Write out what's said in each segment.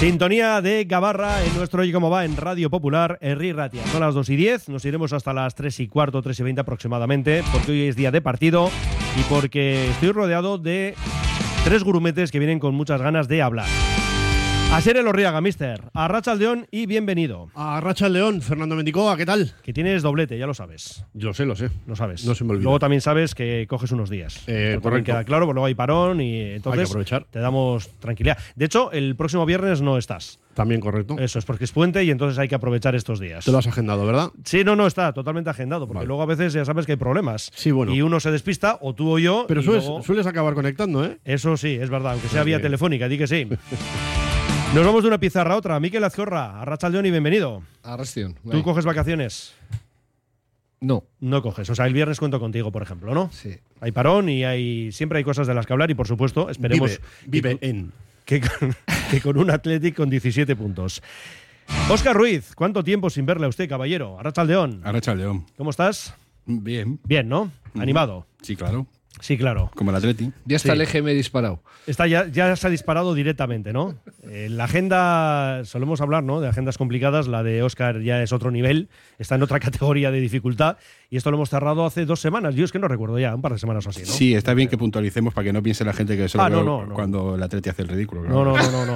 Sintonía de Gabarra en nuestro Oye Cómo Va en Radio Popular, Herri Ratia. Son las 2:10, nos iremos hasta las 3:15, 3:20 aproximadamente, porque hoy es día de partido y porque estoy rodeado de tres gurumetes que vienen con muchas ganas de hablar. Asier Elorriaga, mister. Arratsaldeon y bienvenido. Arratsaldeon, Fernando Mendicoa, ¿qué tal? Que tienes doblete, ya lo sabes. Lo sé. Lo sabes. No se me olvida. Luego también sabes que coges unos días. Correcto. Queda claro, porque luego hay parón y entonces hay que aprovechar. Te damos tranquilidad. De hecho, el próximo viernes no estás. También correcto. Eso es porque es puente y entonces hay que aprovechar estos días. Te lo has agendado, ¿verdad? Sí, no, está totalmente agendado, porque Vale. Luego a veces ya sabes que hay problemas. Sí, bueno. Y uno se despista, o tú o yo. Pero y luego... sueles acabar conectando, ¿eh? Eso sí, es verdad, aunque sea Muy vía bien. telefónica, di que sí. Nos vamos de una pizarra a otra. Mikel Azcorra, Arratsaldeon y bienvenido. Arrastión. ¿Tú coges vacaciones? No. No coges. O sea, el viernes cuento contigo, por ejemplo, ¿no? Sí. Hay parón y siempre hay cosas de las que hablar y, por supuesto, esperemos Vive en. que con un Athletic con 17 puntos. Óscar Ruiz, ¿cuánto tiempo sin verle a usted, caballero? Arratsaldeon. Arratsaldeon. ¿Cómo estás? Bien. Bien, ¿no? ¿Animado? Sí, claro. Sí, claro. Como el Atleti. Ya está Sí. el EGM disparado. Está ya se ha disparado directamente, ¿no? La agenda, solemos hablar, ¿no? De agendas complicadas, la de Óscar ya es otro nivel, está en otra categoría de dificultad y esto lo hemos cerrado hace 2 semanas. Yo es que no recuerdo ya, un par de semanas o así, ¿no? Sí, está bien que puntualicemos para que no piense la gente que solo veo no. cuando el Atleti hace el ridículo. No.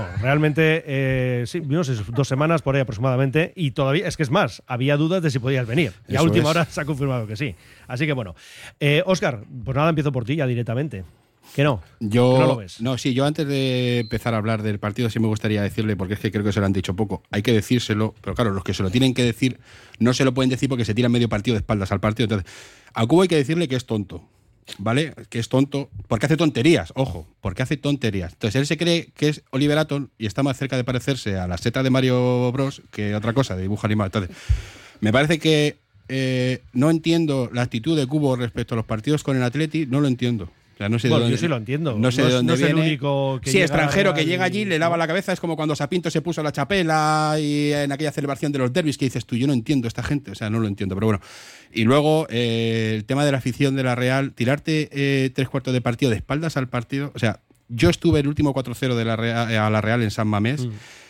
Realmente, sí, no sé, 2 semanas por ahí aproximadamente y todavía, es que es más, había dudas de si podías venir. Y a Eso última es. hora se ha confirmado que sí. Así que bueno. Óscar, pues nada, empiezo por ti ya directamente. Que no. Que no lo ves. Yo antes de empezar a hablar del partido sí me gustaría decirle, porque es que creo que se lo han dicho poco, hay que decírselo, pero claro, los que se lo tienen que decir no se lo pueden decir porque se tiran medio partido de espaldas al partido. Entonces, a Cubo hay que decirle que es tonto, ¿vale? Que es tonto, porque hace tonterías, ojo, porque hace tonterías. Entonces él se cree que es Oliver Atom y está más cerca de parecerse a la seta de Mario Bros que otra cosa, de dibujo animado. Entonces, me parece que no entiendo la actitud de Cubo respecto a los partidos con el Atleti, no lo entiendo. O sea, no sé Bueno, de dónde, yo sí lo entiendo. No sé de dónde no es el viene. único que sí, llega extranjero que al- llega allí, le lava la cabeza. Es como cuando Sapinto se puso la chapela y en aquella celebración de los derbis que dices tú, yo no entiendo a esta gente. O sea, no lo entiendo, pero bueno. Y luego, el tema de la afición de la Real, tirarte 3/4 de partido de espaldas al partido. O sea, yo estuve el último 4-0 de a la Real en San Mamés.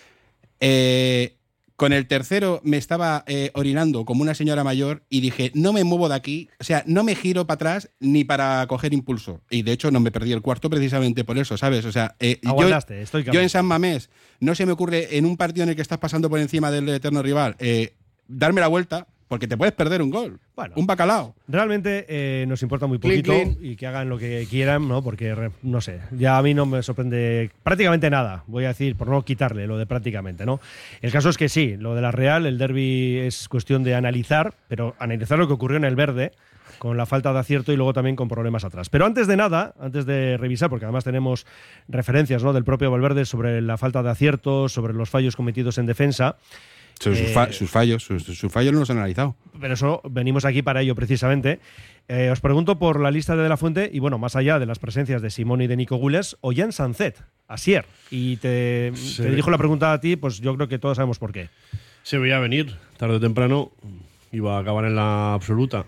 Con el tercero me estaba orinando como una señora mayor y dije, no me muevo de aquí, o sea, no me giro para atrás ni para coger impulso. Y de hecho no me perdí el cuarto precisamente por eso, ¿sabes? O sea, Aguantaste, yo en San Mamés no se me ocurre en un partido en el que estás pasando por encima del eterno rival darme la vuelta porque te puedes perder un gol, Bueno. un bacalao. Realmente nos importa muy poquito Clean. y que hagan lo que quieran, ¿no? Porque, no sé, ya a mí no me sorprende prácticamente nada, voy a decir, por no quitarle lo de prácticamente, ¿no? El caso es que sí, lo de la Real, el derbi es cuestión de analizar, pero analizar lo que ocurrió en el verde, con la falta de acierto y luego también con problemas atrás. Pero antes de nada, antes de revisar, porque además tenemos referencias, ¿no?, del propio Valverde sobre la falta de acierto, sobre los fallos cometidos en defensa. Sus fallos no los han analizado. Pero eso, venimos aquí para ello precisamente. Os pregunto por la lista de De La Fuente y, bueno, más allá de las presencias de Simón y de Nico Gules, Ollán Sancet, Asier. Y te dirijo la pregunta a ti, pues yo creo que todos sabemos por qué. Se veía venir, tarde o temprano, iba a acabar en la absoluta.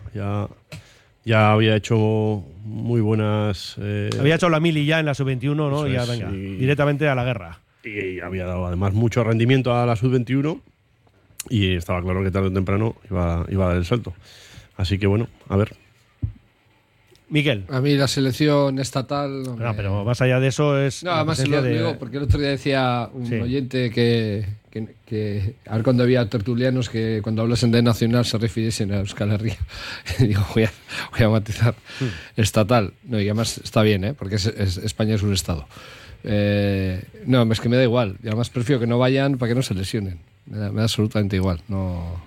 Ya había hecho muy buenas... Había hecho la mili ya en la sub-21, ¿no? Eso Y ya, es, venga, y- directamente a la guerra. y había dado además mucho rendimiento a la sub-21 y estaba claro que tarde o temprano iba a dar el salto. Así que bueno, a ver. Miquel. A mí la selección estatal... no No, me- pero más allá de eso es No, la además presencia lo de... digo porque el otro día decía un Sí. oyente que a ver cuando había tertulianos que cuando hablasen de nacional se refiriesen a Euskal Herria. Y digo, voy a matizar. Estatal. No, y además está bien, ¿eh? Porque España es un estado. No, es que me da igual. Y además prefiero que no vayan para que no se lesionen. Me da absolutamente igual. No,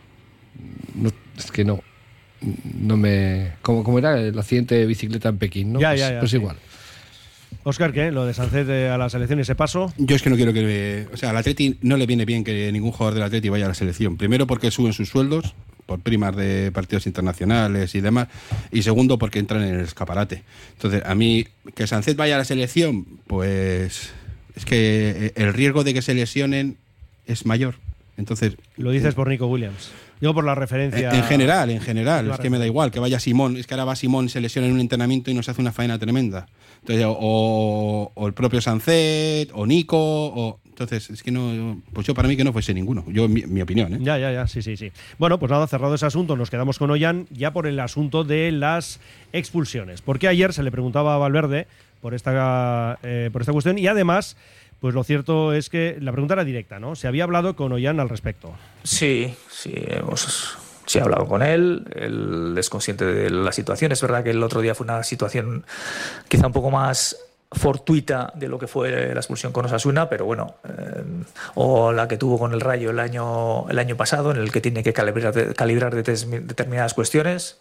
es que no. No me. Como era el accidente de bicicleta en Pekín, ¿no? Ya, Pues sí. igual. Óscar, ¿qué? Lo de Sancet a la selección y ese paso. Yo es que no quiero que... O sea, al Atleti no le viene bien que ningún jugador del Atleti vaya a la selección. Primero porque suben sus sueldos por primas de partidos internacionales y demás. Y segundo porque entran en el escaparate. Entonces, a mí, que Sancet vaya a la selección, pues... Es que el riesgo de que se lesionen es mayor. Entonces... Lo dices por Nico Williams. Digo por la referencia... En general. Es que me da igual que vaya Simón. Es que ahora va Simón, se lesiona en un entrenamiento y nos hace una faena tremenda. Entonces, o el propio Sancet, o Nico, Entonces, es que no, pues yo para mí que no fuese ninguno. Yo, mi opinión, ¿eh? Ya, sí. Bueno, pues nada, cerrado ese asunto, nos quedamos con Ollán ya por el asunto de las expulsiones. Porque ayer se le preguntaba a Valverde por esta cuestión y además, pues lo cierto es que la pregunta era directa, ¿no? Se había hablado con Ollán al respecto. Sí, he hablado con él es consciente de la situación. Es verdad que el otro día fue una situación quizá un poco más fortuita de lo que fue la expulsión con Osasuna, pero bueno, o la que tuvo con el Rayo el año pasado, en el que tiene que calibrar determinadas cuestiones,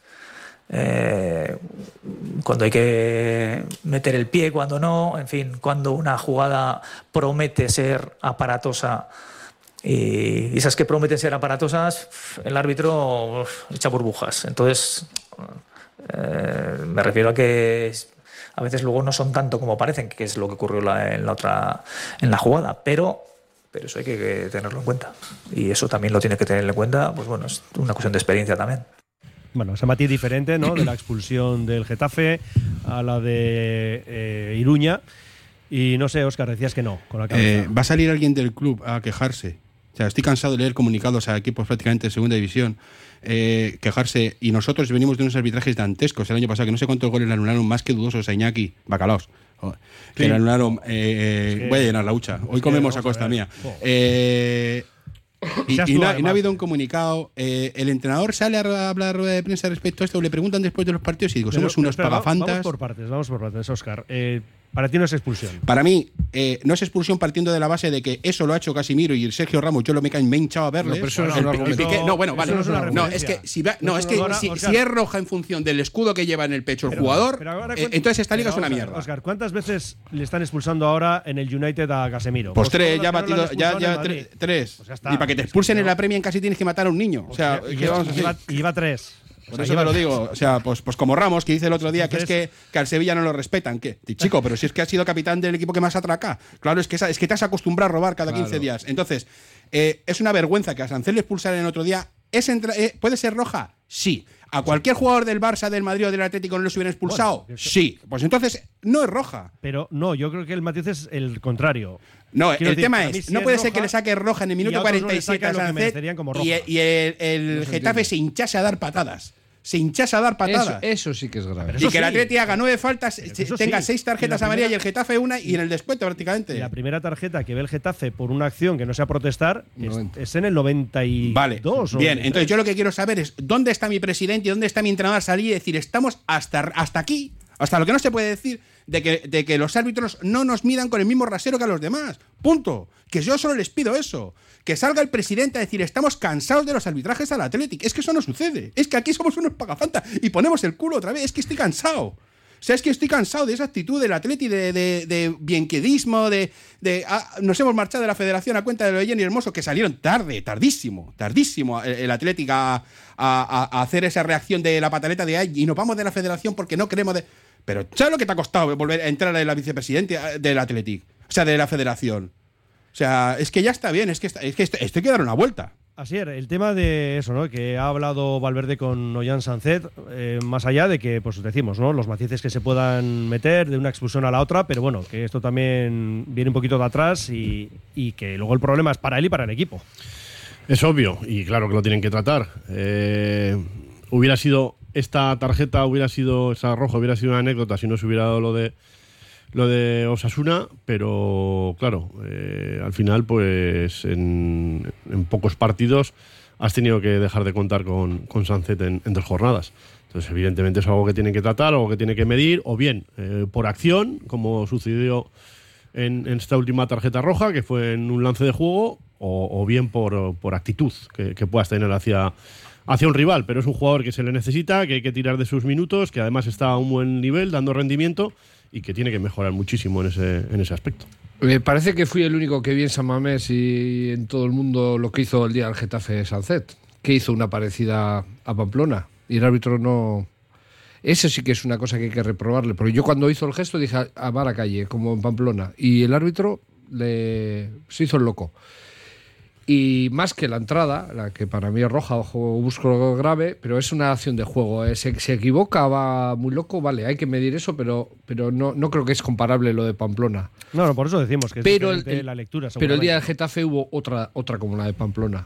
cuando hay que meter el pie, cuando no, en fin, cuando una jugada promete ser aparatosa y esas que prometen ser aparatosas, el árbitro echa burbujas. Entonces, me refiero a que a veces luego no son tanto como parecen, que es lo que ocurrió en la jugada, pero eso hay que tenerlo en cuenta. Y eso también lo tiene que tener en cuenta, pues bueno, es una cuestión de experiencia también. Bueno, ese matiz diferente, ¿no? De la expulsión del Getafe a la de Iruña. Y no sé, Óscar, decías que no, con la cabeza. Va a salir alguien del club a quejarse. O sea, estoy cansado de leer comunicados a equipos prácticamente de segunda división quejarse, y nosotros venimos de unos arbitrajes dantescos el año pasado, que no sé cuántos goles le anularon más que dudosos a Iñaki Bacalaos. Que le anularon. Voy a llenar la hucha. Hoy comemos a costa mía. Y no ha habido un comunicado. El entrenador sale a hablar rueda de prensa respecto a esto, le preguntan después de los partidos y digo, somos unos pagafantas. Vamos por partes, Óscar. Para ti no es expulsión. Para mí, no es expulsión partiendo de la base de que eso lo ha hecho Casimiro y el Sergio Ramos. Yo me he hinchado a verles. No, pero eso no es un argumento. No, bueno, vale. No, es que si es roja en función del escudo que lleva en el pecho el jugador, entonces esta liga es una mierda. Óscar, ¿cuántas veces le están expulsando ahora en el United a Casemiro? Pues tres, ya ha batido, tres. Pues y para que te expulsen en la Premier casi tienes que matar a un niño. O sea, iba tres. Por eso te lo digo, o sea, pues como Ramos, que dice el otro día que es que al Sevilla no lo respetan. ¿Qué? Chico, pero si es que has sido capitán del equipo que más atraca. Claro, es que te has acostumbrado a robar cada 15 días. Entonces, es una vergüenza que a Sancet le expulsaran el otro día. ¿Puede ser roja? Sí. ¿A cualquier jugador del Barça, del Madrid o del Atlético no los hubieran expulsado? Bueno, sí. Pues entonces no es roja. Pero no, yo creo que el matiz es el contrario. No, el tema es, no puede ser que le saque roja en el minuto 47 a Sancet y el Getafe se hinchase a dar patadas. Eso sí que es grave. Y que el Atleti haga 9 faltas, tenga 6 tarjetas amarillas y el Getafe una y en el descuento prácticamente. La primera tarjeta que ve el Getafe por una acción que no sea protestar es en el 92. Vale, bien, entonces yo lo que quiero saber es dónde está mi presidente y dónde está mi entrenador salir y decir, estamos hasta aquí, hasta lo que no se puede decir de que los árbitros no nos midan con el mismo rasero que a los demás. Punto. Que yo solo les pido eso. Que salga el presidente a decir, estamos cansados de los arbitrajes al Athletic. Es que eso no sucede. Es que aquí somos unos pagafantas y ponemos el culo otra vez. Es que estoy cansado. O sea, es que estoy cansado de esa actitud del Atleti, de bienquedismo, nos hemos marchado de la federación a cuenta de lo de Jenny Hermoso, que salieron tardísimo el Athletic a hacer esa reacción de la pataleta de ay, y nos vamos de la federación porque no queremos de... Pero ¿sabes lo que te ha costado volver a entrar en la vicepresidenta del Athletic? O sea, de la federación. O sea, es que ya está bien, es que esto hay que dar una vuelta. Así es, el tema de eso, ¿no? Que ha hablado Valverde con Ollán Sancet, más allá de que, pues decimos, ¿no? Los matices que se puedan meter de una expulsión a la otra, pero bueno, que esto también viene un poquito de atrás y que luego el problema es para él y para el equipo. Es obvio, y claro que lo tienen que tratar. Hubiera sido esa roja, hubiera sido una anécdota si no se hubiera dado lo de Osasuna, pero claro, al final pues en pocos partidos has tenido que dejar de contar con Sancet en 3 jornadas. Entonces evidentemente es algo que tienen que tratar, algo que tienen que medir, o bien por acción, como sucedió en esta última tarjeta roja, que fue en un lance de juego, o bien por actitud que puedas tener hacia un rival. Pero es un jugador que se le necesita, que hay que tirar de sus minutos, que además está a un buen nivel, dando rendimiento, y que tiene que mejorar muchísimo en ese aspecto. Me parece que fui el único que vi en San Mamés y en todo el mundo lo que hizo el día del Getafe Sancet, que hizo una parecida a Pamplona, y el árbitro no... Eso sí que es una cosa que hay que reprobarle, porque yo cuando hizo el gesto dije a Maracalle, como en Pamplona, y el árbitro se hizo el loco. Y más que la entrada, la que para mí es roja, ojo, busco grave, pero es una acción de juego. Se equivoca, va muy loco, vale, hay que medir eso, pero no creo que es comparable lo de Pamplona. No, por eso decimos que es diferente la lectura. Pero el día del Getafe hubo otra como la de Pamplona.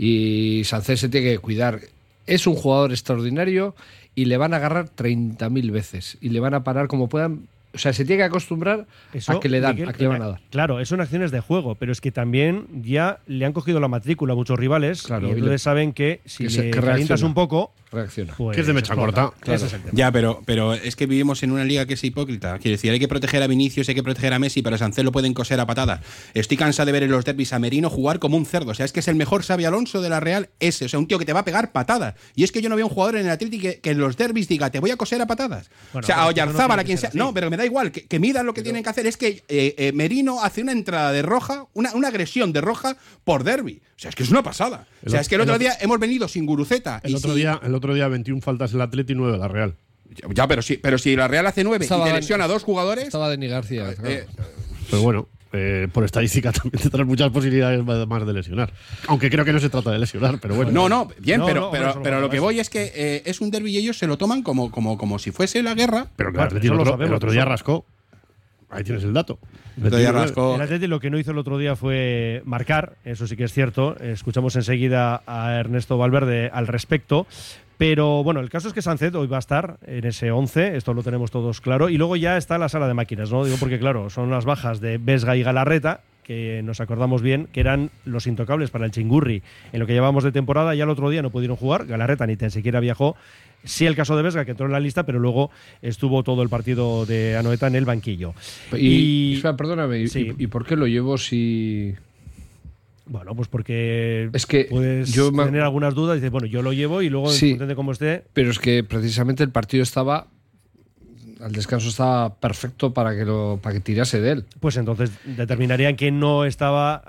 Y Sánchez se tiene que cuidar. Es un jugador extraordinario y le van a agarrar 30.000 veces. Y le van a parar como puedan. O sea, se tiene que acostumbrar a que le dan, Miguel, a que le van a dar. Claro, son acciones de juego, pero es que también ya le han cogido la matrícula a muchos rivales, claro, y entonces saben que si le calientas un poco, reacciona. Pues que es de mecha corta. Claro. Ya, pero es que vivimos en una liga que es hipócrita. Quiero decir, hay que proteger a Vinicius, hay que proteger a Messi, pero a Sánchez lo pueden coser a patadas. Estoy cansado de ver en los derbis a Merino jugar como un cerdo. O sea, es que es el mejor Xabi Alonso de la Real ese. O sea, un tío que te va a pegar patadas. Y es que yo no veo un jugador en el Atlético que en los derbis diga, te voy a coser a patadas. Bueno, o sea, a Oyarzábal, a quien sea. No, pero me da igual, que midan lo que tienen que hacer. Es que Merino hace una entrada de roja, una agresión de roja por derbi. O sea, es que es una pasada. O sea, es que el otro día hemos venido sin Guruceta. El otro día 21 faltas el Atleti y 9 de la Real. Ya, pero si la Real hace 9 y te lesiona a 2 jugadores. Estaba Dani García. Pero bueno, por estadística también tendrás muchas posibilidades más de lesionar. Aunque creo que no se trata de lesionar, pero bueno. No, bien, pero lo que voy es que es un derbi y ellos se lo toman como si fuese la guerra. Pero que el Atleti el otro día rascó. Ahí tienes el dato. El Atleti lo que no hizo el otro día fue marcar, eso sí que es cierto. Escuchamos enseguida a Ernesto Valverde al respecto. Pero bueno, el caso es que Sánchez hoy va a estar en ese 11, esto lo tenemos todos claro. Y luego ya está la sala de máquinas, ¿no? Digo porque, claro, son las bajas de Vesga y Galarreta, que nos acordamos bien que eran los intocables para el Chingurri en lo que llevábamos de temporada. Ya el otro día no pudieron jugar, Galarreta ni tan siquiera viajó. Sí, el caso de Vesga, que entró en la lista, pero luego estuvo todo el partido de Anoeta en el banquillo. Perdóname, sí. ¿Y por qué lo llevo si...? Bueno, pues porque es que puedes tener algunas dudas y dices, bueno, yo lo llevo y luego, sí, de cómo esté... Pero es que precisamente el partido estaba... Al descanso estaba perfecto para que tirase de él. Pues entonces determinarían que no estaba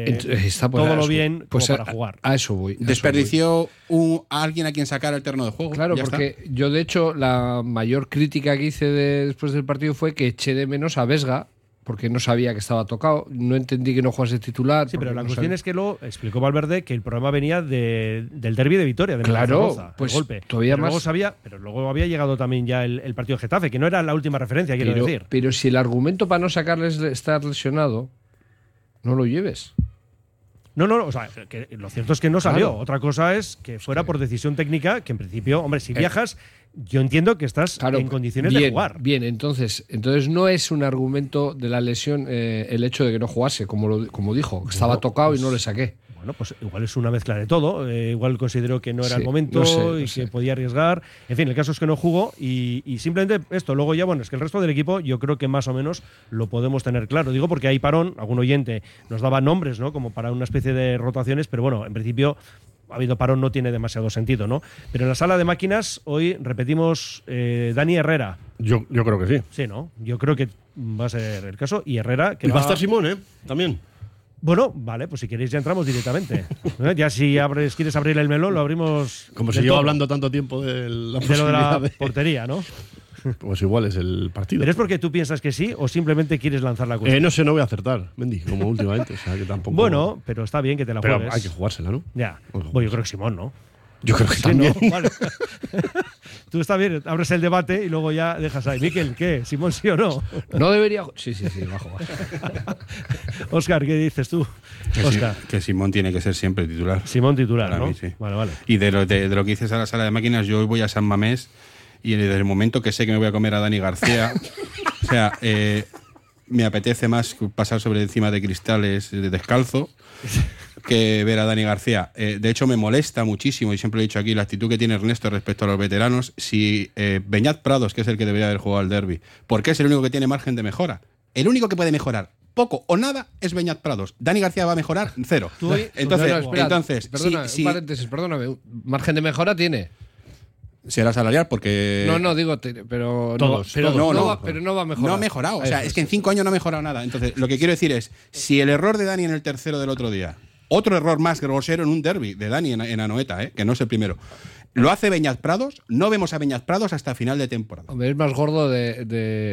todo lo bien pues como para jugar. A eso voy. Desperdició a alguien a quien sacar el terreno de juego. Claro, porque yo de hecho la mayor crítica que hice después del partido fue que eché de menos a Vesga, porque no sabía que estaba tocado, no entendí que no jugase titular. Sí, pero la cuestión es que lo explicó Valverde, que el problema venía del derbi de Vitoria, de Zaragoza, pues el golpe. Todavía pero más. Pero luego había llegado también ya el partido de Getafe, que no era la última referencia, quiero decir. Pero si el argumento para no sacarle es estar lesionado, no lo lleves. No, o sea, que lo cierto es que no salió. Claro. Otra cosa es que fuera por decisión técnica, que en principio, hombre, si viajas, yo entiendo que estás en condiciones de jugar. Bien, entonces no es un argumento de la lesión el hecho de que no jugase, como dijo, que estaba tocado y no le saqué. Bueno, pues igual es una mezcla de todo. Igual consideró que no era el momento y que podía arriesgar. En fin, el caso es que no jugó y simplemente esto. Luego ya, bueno, es que el resto del equipo yo creo que más o menos lo podemos tener claro. Digo porque hay parón, algún oyente nos daba nombres, ¿no? Como para una especie de rotaciones, pero bueno, en principio ha habido parón, no tiene demasiado sentido, ¿no? Pero en la sala de máquinas hoy repetimos Dani Herrera. Yo creo que sí. Sí, ¿no? Yo creo que va a ser el caso. Y Herrera... que va a estar Simón, también. Bueno, vale, pues si queréis ya entramos directamente. Ya si quieres abrir el melón, lo abrimos. Como se lleva hablando tanto tiempo de lo de la portería, ¿no? Pues igual es el partido. ¿Pero es porque tú piensas que sí o simplemente quieres lanzar la cuestión? No sé, no voy a acertar, Mendy, como últimamente. O sea, que tampoco... Bueno, pero está bien que te la juegues. Pero hay que jugársela, ¿no? Ya. Bueno, yo creo que Simón, ¿no? Yo creo que también. No, vale. Tú está bien, abres el debate y luego ya dejas ahí. Miquel, ¿qué? ¿Simón sí o no? No debería... Sí, bajo. Óscar, ¿qué dices tú? Que Simón tiene que ser siempre titular. Simón titular, para ¿no? mí, sí. Vale. Y de lo que dices a la sala de máquinas, yo hoy voy a San Mamés y desde el momento que sé que me voy a comer a Dani García, o sea, me apetece más pasar sobre encima de cristales descalzo que ver a Dani García. De hecho, me molesta muchísimo, y siempre lo he dicho aquí, la actitud que tiene Ernesto respecto a los veteranos. Si Beñat Prados, que es el que debería haber jugado al derbi, porque es el único que tiene margen de mejora. El único que puede mejorar poco o nada es Beñat Prados. Dani García va a mejorar 0. Entonces, perdona, un paréntesis, perdóname. ¿Margen de mejora tiene? Será salarial porque... No, digo, pero todos. Pero no va a mejorar. No ha mejorado. O sea, es que en 5 años no ha mejorado nada. Entonces, lo que quiero decir es, si el error de Dani en el tercero del otro día, otro error más grosero en un derbi de Dani en Anoeta, que no es el primero, lo hace Beñat Prados, no vemos a Beñat Prados hasta final de temporada. Hombre, es más gordo de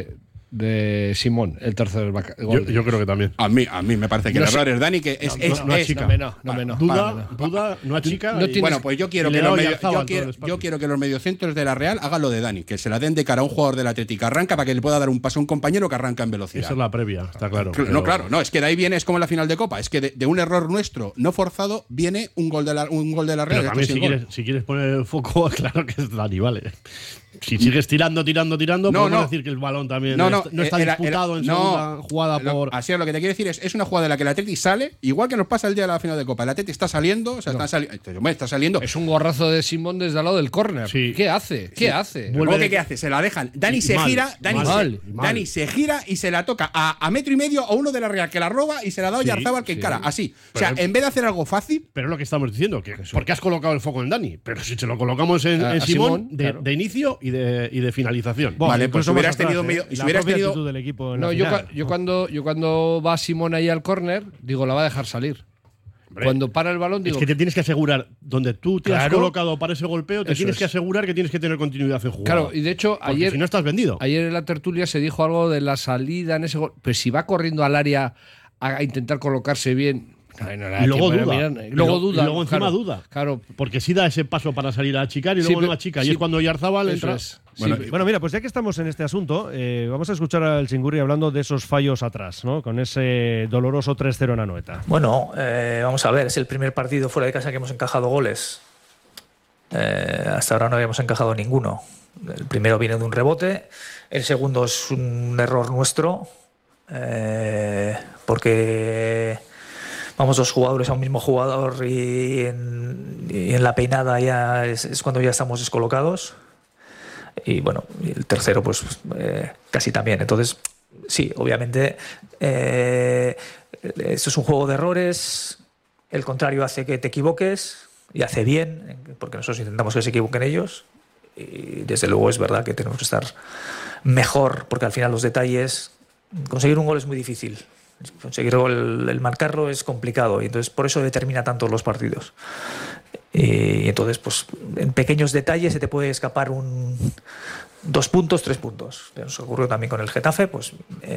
de Simón, el tercer gol. Yo creo que también. A mí me parece que el error es Dani, que no achica. Duda, no achica. Bueno, pues yo quiero que los mediocentros de la Real hagan lo de Dani, que se la den de cara a un jugador del Atlético, arranca para que le pueda dar un paso a un compañero que arranca en velocidad. Esa es la previa, está claro. No, es que de ahí viene, es como en la final de Copa, es que de un error nuestro no forzado viene un gol de la Real. Pero también si quieres poner el foco, claro que es Dani, vale. Si sigues tirando, podemos decir que el balón también no está disputado en segunda jugada por... Así es, lo que te quiero decir es una jugada en la que el Atleti sale, igual que nos pasa el día de la final de Copa. El Atleti está saliendo, está saliendo. Es un gorrazo de Simón desde al lado del córner. Sí. ¿Qué hace? ¿Qué hace? ¿Cómo que qué hace? Se la dejan. Dani se gira, Dani se gira y se la toca a metro y medio a uno de la Real que la roba y se la da a Oyarzábal que encara. Así. O sea, en vez de hacer algo fácil. Pero es lo que estamos diciendo, que porque has colocado el foco en Dani. Pero si se lo colocamos en Simón, de inicio y de finalización. Vale, pues hubieras tenido medio. Si hubieras tenido del equipo en yo cuando va Simón ahí al córner, digo, la va a dejar salir. Hombre, cuando para el balón, digo. Es que te tienes que asegurar, donde tú te has colocado para ese golpeo, te tienes que asegurar que tienes que tener continuidad en jugada. Claro, y de hecho, porque si no estás vendido. Ayer en la tertulia se dijo algo de la salida en ese gol. Pero si va corriendo al área a intentar colocarse bien. Y luego duda. Luego encima duda. Claro. Porque sí da ese paso para salir a achicar y luego no achica. Y es cuando Oyarzábal entra. Bueno, mira, pues ya que estamos en este asunto, vamos a escuchar al Chingurri hablando de esos fallos atrás, ¿no? Con ese doloroso 3-0 en Anoeta. Bueno, vamos a ver, es el primer partido fuera de casa que hemos encajado goles. Hasta ahora no habíamos encajado ninguno. El primero viene de un rebote, el segundo es un error nuestro, porque vamos dos jugadores a un mismo jugador y en la peinada ya es cuando ya estamos descolocados. Y bueno, el tercero pues casi también. Entonces, sí, obviamente esto es un juego de errores, el contrario hace que te equivoques y hace bien, porque nosotros intentamos que se equivoquen ellos y desde luego es verdad que tenemos que estar mejor, porque al final los detalles, conseguir un gol es muy difícil. Conseguir el marcarlo es complicado y entonces por eso determina tanto los partidos. Y entonces, pues en pequeños detalles se te puede escapar 2 puntos, 3 puntos. Nos ocurrió también con el Getafe, pues,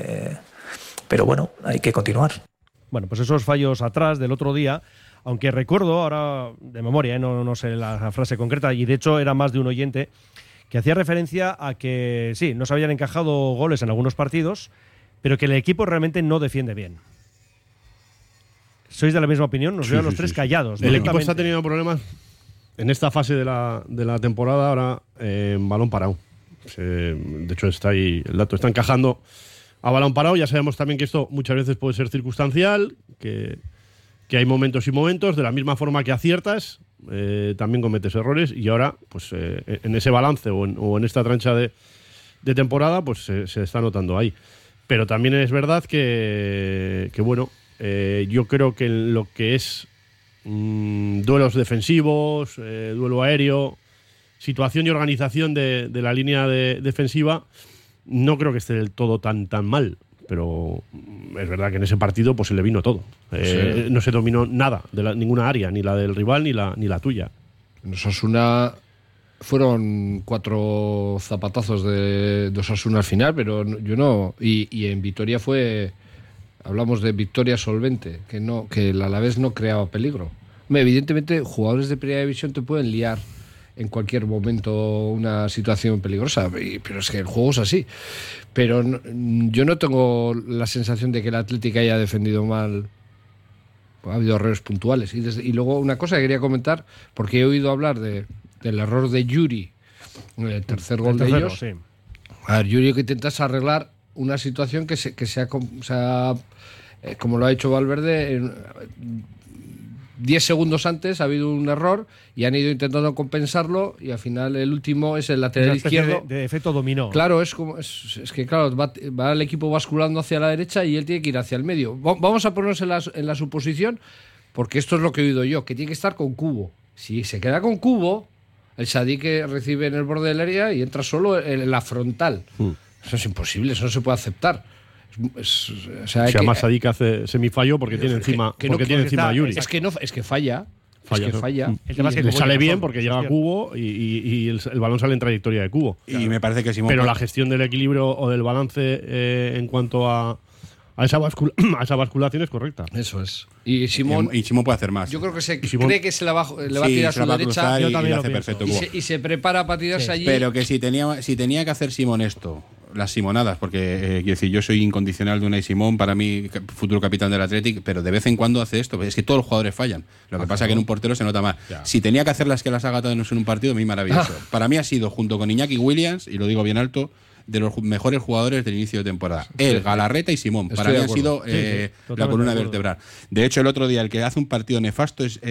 pero bueno, hay que continuar. Bueno, pues esos fallos atrás del otro día, aunque recuerdo ahora de memoria, no sé la frase concreta, y de hecho era más de un oyente que hacía referencia a que sí, no se habían encajado goles en algunos partidos, pero que el equipo realmente no defiende bien. ¿Sois de la misma opinión? Nos veo los tres callados. El equipo está teniendo problemas en esta fase de la temporada ahora en balón parado. De hecho, está ahí el dato. Está encajando a balón parado. Ya sabemos también que esto muchas veces puede ser circunstancial, que hay momentos y momentos. De la misma forma que aciertas, también cometes errores. Y ahora, pues en ese balance o en esta trancha de temporada, pues se está notando ahí. Pero también es verdad que bueno, yo creo que en lo que es duelos defensivos, duelo aéreo, situación y organización de la línea defensiva, no creo que esté del todo tan mal. Pero es verdad que en ese partido pues se le vino todo. Sí. No se dominó nada de ninguna área, ni la del rival ni la tuya. En Osasuna fueron 4 zapatazos de Osasuna al final, pero yo no. Y en Vitoria hablamos de victoria solvente, que el Alavés no creaba peligro. Evidentemente, jugadores de primera división te pueden liar en cualquier momento una situación peligrosa, pero es que el juego es así. Pero yo no tengo la sensación de que el Atlético haya defendido mal. Ha habido errores puntuales. Y luego una cosa que quería comentar, porque he oído hablar del error de Yuri, el tercer gol de ellos. Sí. A ver, Yuri, que intentas arreglar una situación que sea como lo ha hecho Valverde, 10 segundos antes ha habido un error y han ido intentando compensarlo y al final el último es el lateral izquierdo. De efecto dominó. Claro, es que claro, va el equipo basculando hacia la derecha y él tiene que ir hacia el medio. Vamos a ponernos en la suposición, porque esto es lo que he oído yo, que tiene que estar con Cubo. Si se queda con Cubo, el Sadik recibe en el borde del área y entra solo en la frontal. Eso es imposible, eso no se puede aceptar. Además Sadik hace semifallo porque tiene encima a Yuri. Es que falla. Falla, es que ¿no? falla. El tema es que Le Cubo sale llega bien solo, porque es llega a cierto. Cubo y el balón sale en trayectoria de Cubo. Y me parece que Simón. Pero la gestión del equilibrio o del balance en cuanto a esa basculación es correcta. Eso es. Y Simón, y Simón puede hacer más. yo creo que Simón- cree que se le va a Sí, tirar se su la va a derecha cruzar Yo y también lo lo hace pienso. perfecto. y se prepara para tirarse Sí. allí. Pero que si tenía que hacer Simón esto, las simonadas, porque quiero decir, yo soy incondicional de Unai Simón, para mí futuro capitán del Athletic, pero de vez en cuando hace esto. Es que todos los jugadores fallan. Lo que pasa es que en un portero se nota más. Ya. Si tenía que hacer las que las haga todos en un partido, a mí maravilloso. Para mí ha sido, junto con Iñaki Williams, y lo digo bien alto, de los mejores jugadores del inicio de temporada. Él, Galarreta y Simón. Estoy Para mí de han acuerdo. sido Sí, sí, la totalmente columna de acuerdo. vertebral. De hecho, el otro día el que hace un partido nefasto es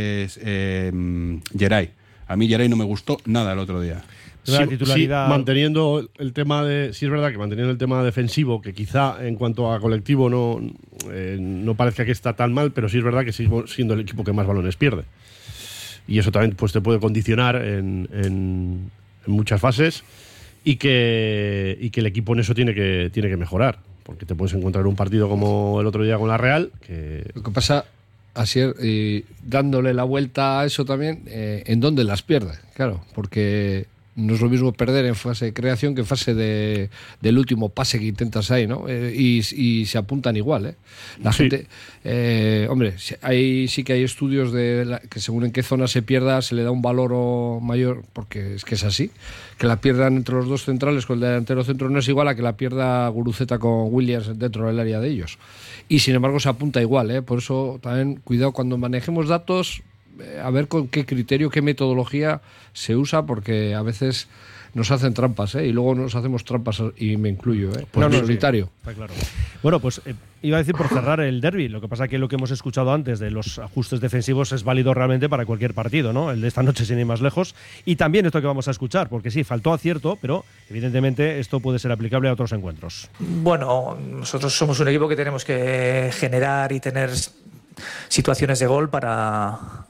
Geray. A mí Geray no me gustó nada el otro día. La titularidad- manteniendo el tema de. Sí, es verdad que manteniendo el tema defensivo, que quizá en cuanto a colectivo no parezca que está tan mal, pero sí es verdad que sigue siendo el equipo que más balones pierde. Y eso también pues, te puede condicionar en muchas fases y que el equipo en eso tiene que mejorar. Porque te puedes encontrar un partido como el otro día con la Real, que Lo que pasa, Asier, dándole la vuelta a eso también, ¿en dónde las pierde? Claro, porque no es lo mismo perder en fase de creación que en fase del último pase que intentas ahí, ¿no? Y se apuntan igual, ¿eh? La Sí. gente, hombre, sí que hay estudios que según en qué zona se pierda se le da un valor mayor, porque es que es así, que la pierdan entre los dos centrales con el delantero centro no es igual a que la pierda Guruceta con Williams dentro del área de ellos. Y sin embargo se apunta igual, ¿eh? Por eso también cuidado cuando manejemos datos, a ver con qué criterio, qué metodología se usa, porque a veces nos hacen trampas, ¿eh? Y luego nos hacemos trampas, y me incluyo, ¿eh? No, En no, solitario. sí, está claro. Bueno, pues iba a decir por cerrar el derbi. Lo que pasa que lo que hemos escuchado antes de los ajustes defensivos es válido realmente para cualquier partido, ¿no? El de esta noche sin ir más lejos. Y también esto que vamos a escuchar, porque sí, faltó acierto, pero evidentemente esto puede ser aplicable a otros encuentros. Bueno, nosotros somos un equipo que tenemos que generar y tener situaciones de gol para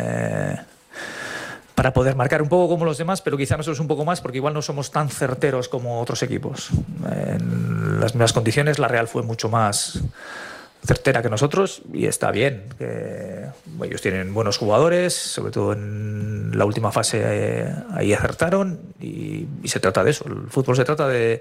poder marcar un poco como los demás, pero quizá nosotros un poco más, porque igual no somos tan certeros como otros equipos. En las mismas condiciones, la Real fue mucho más certera que nosotros y está bien. Ellos tienen buenos jugadores, sobre todo en la última fase ahí acertaron y se trata de eso. El fútbol se trata de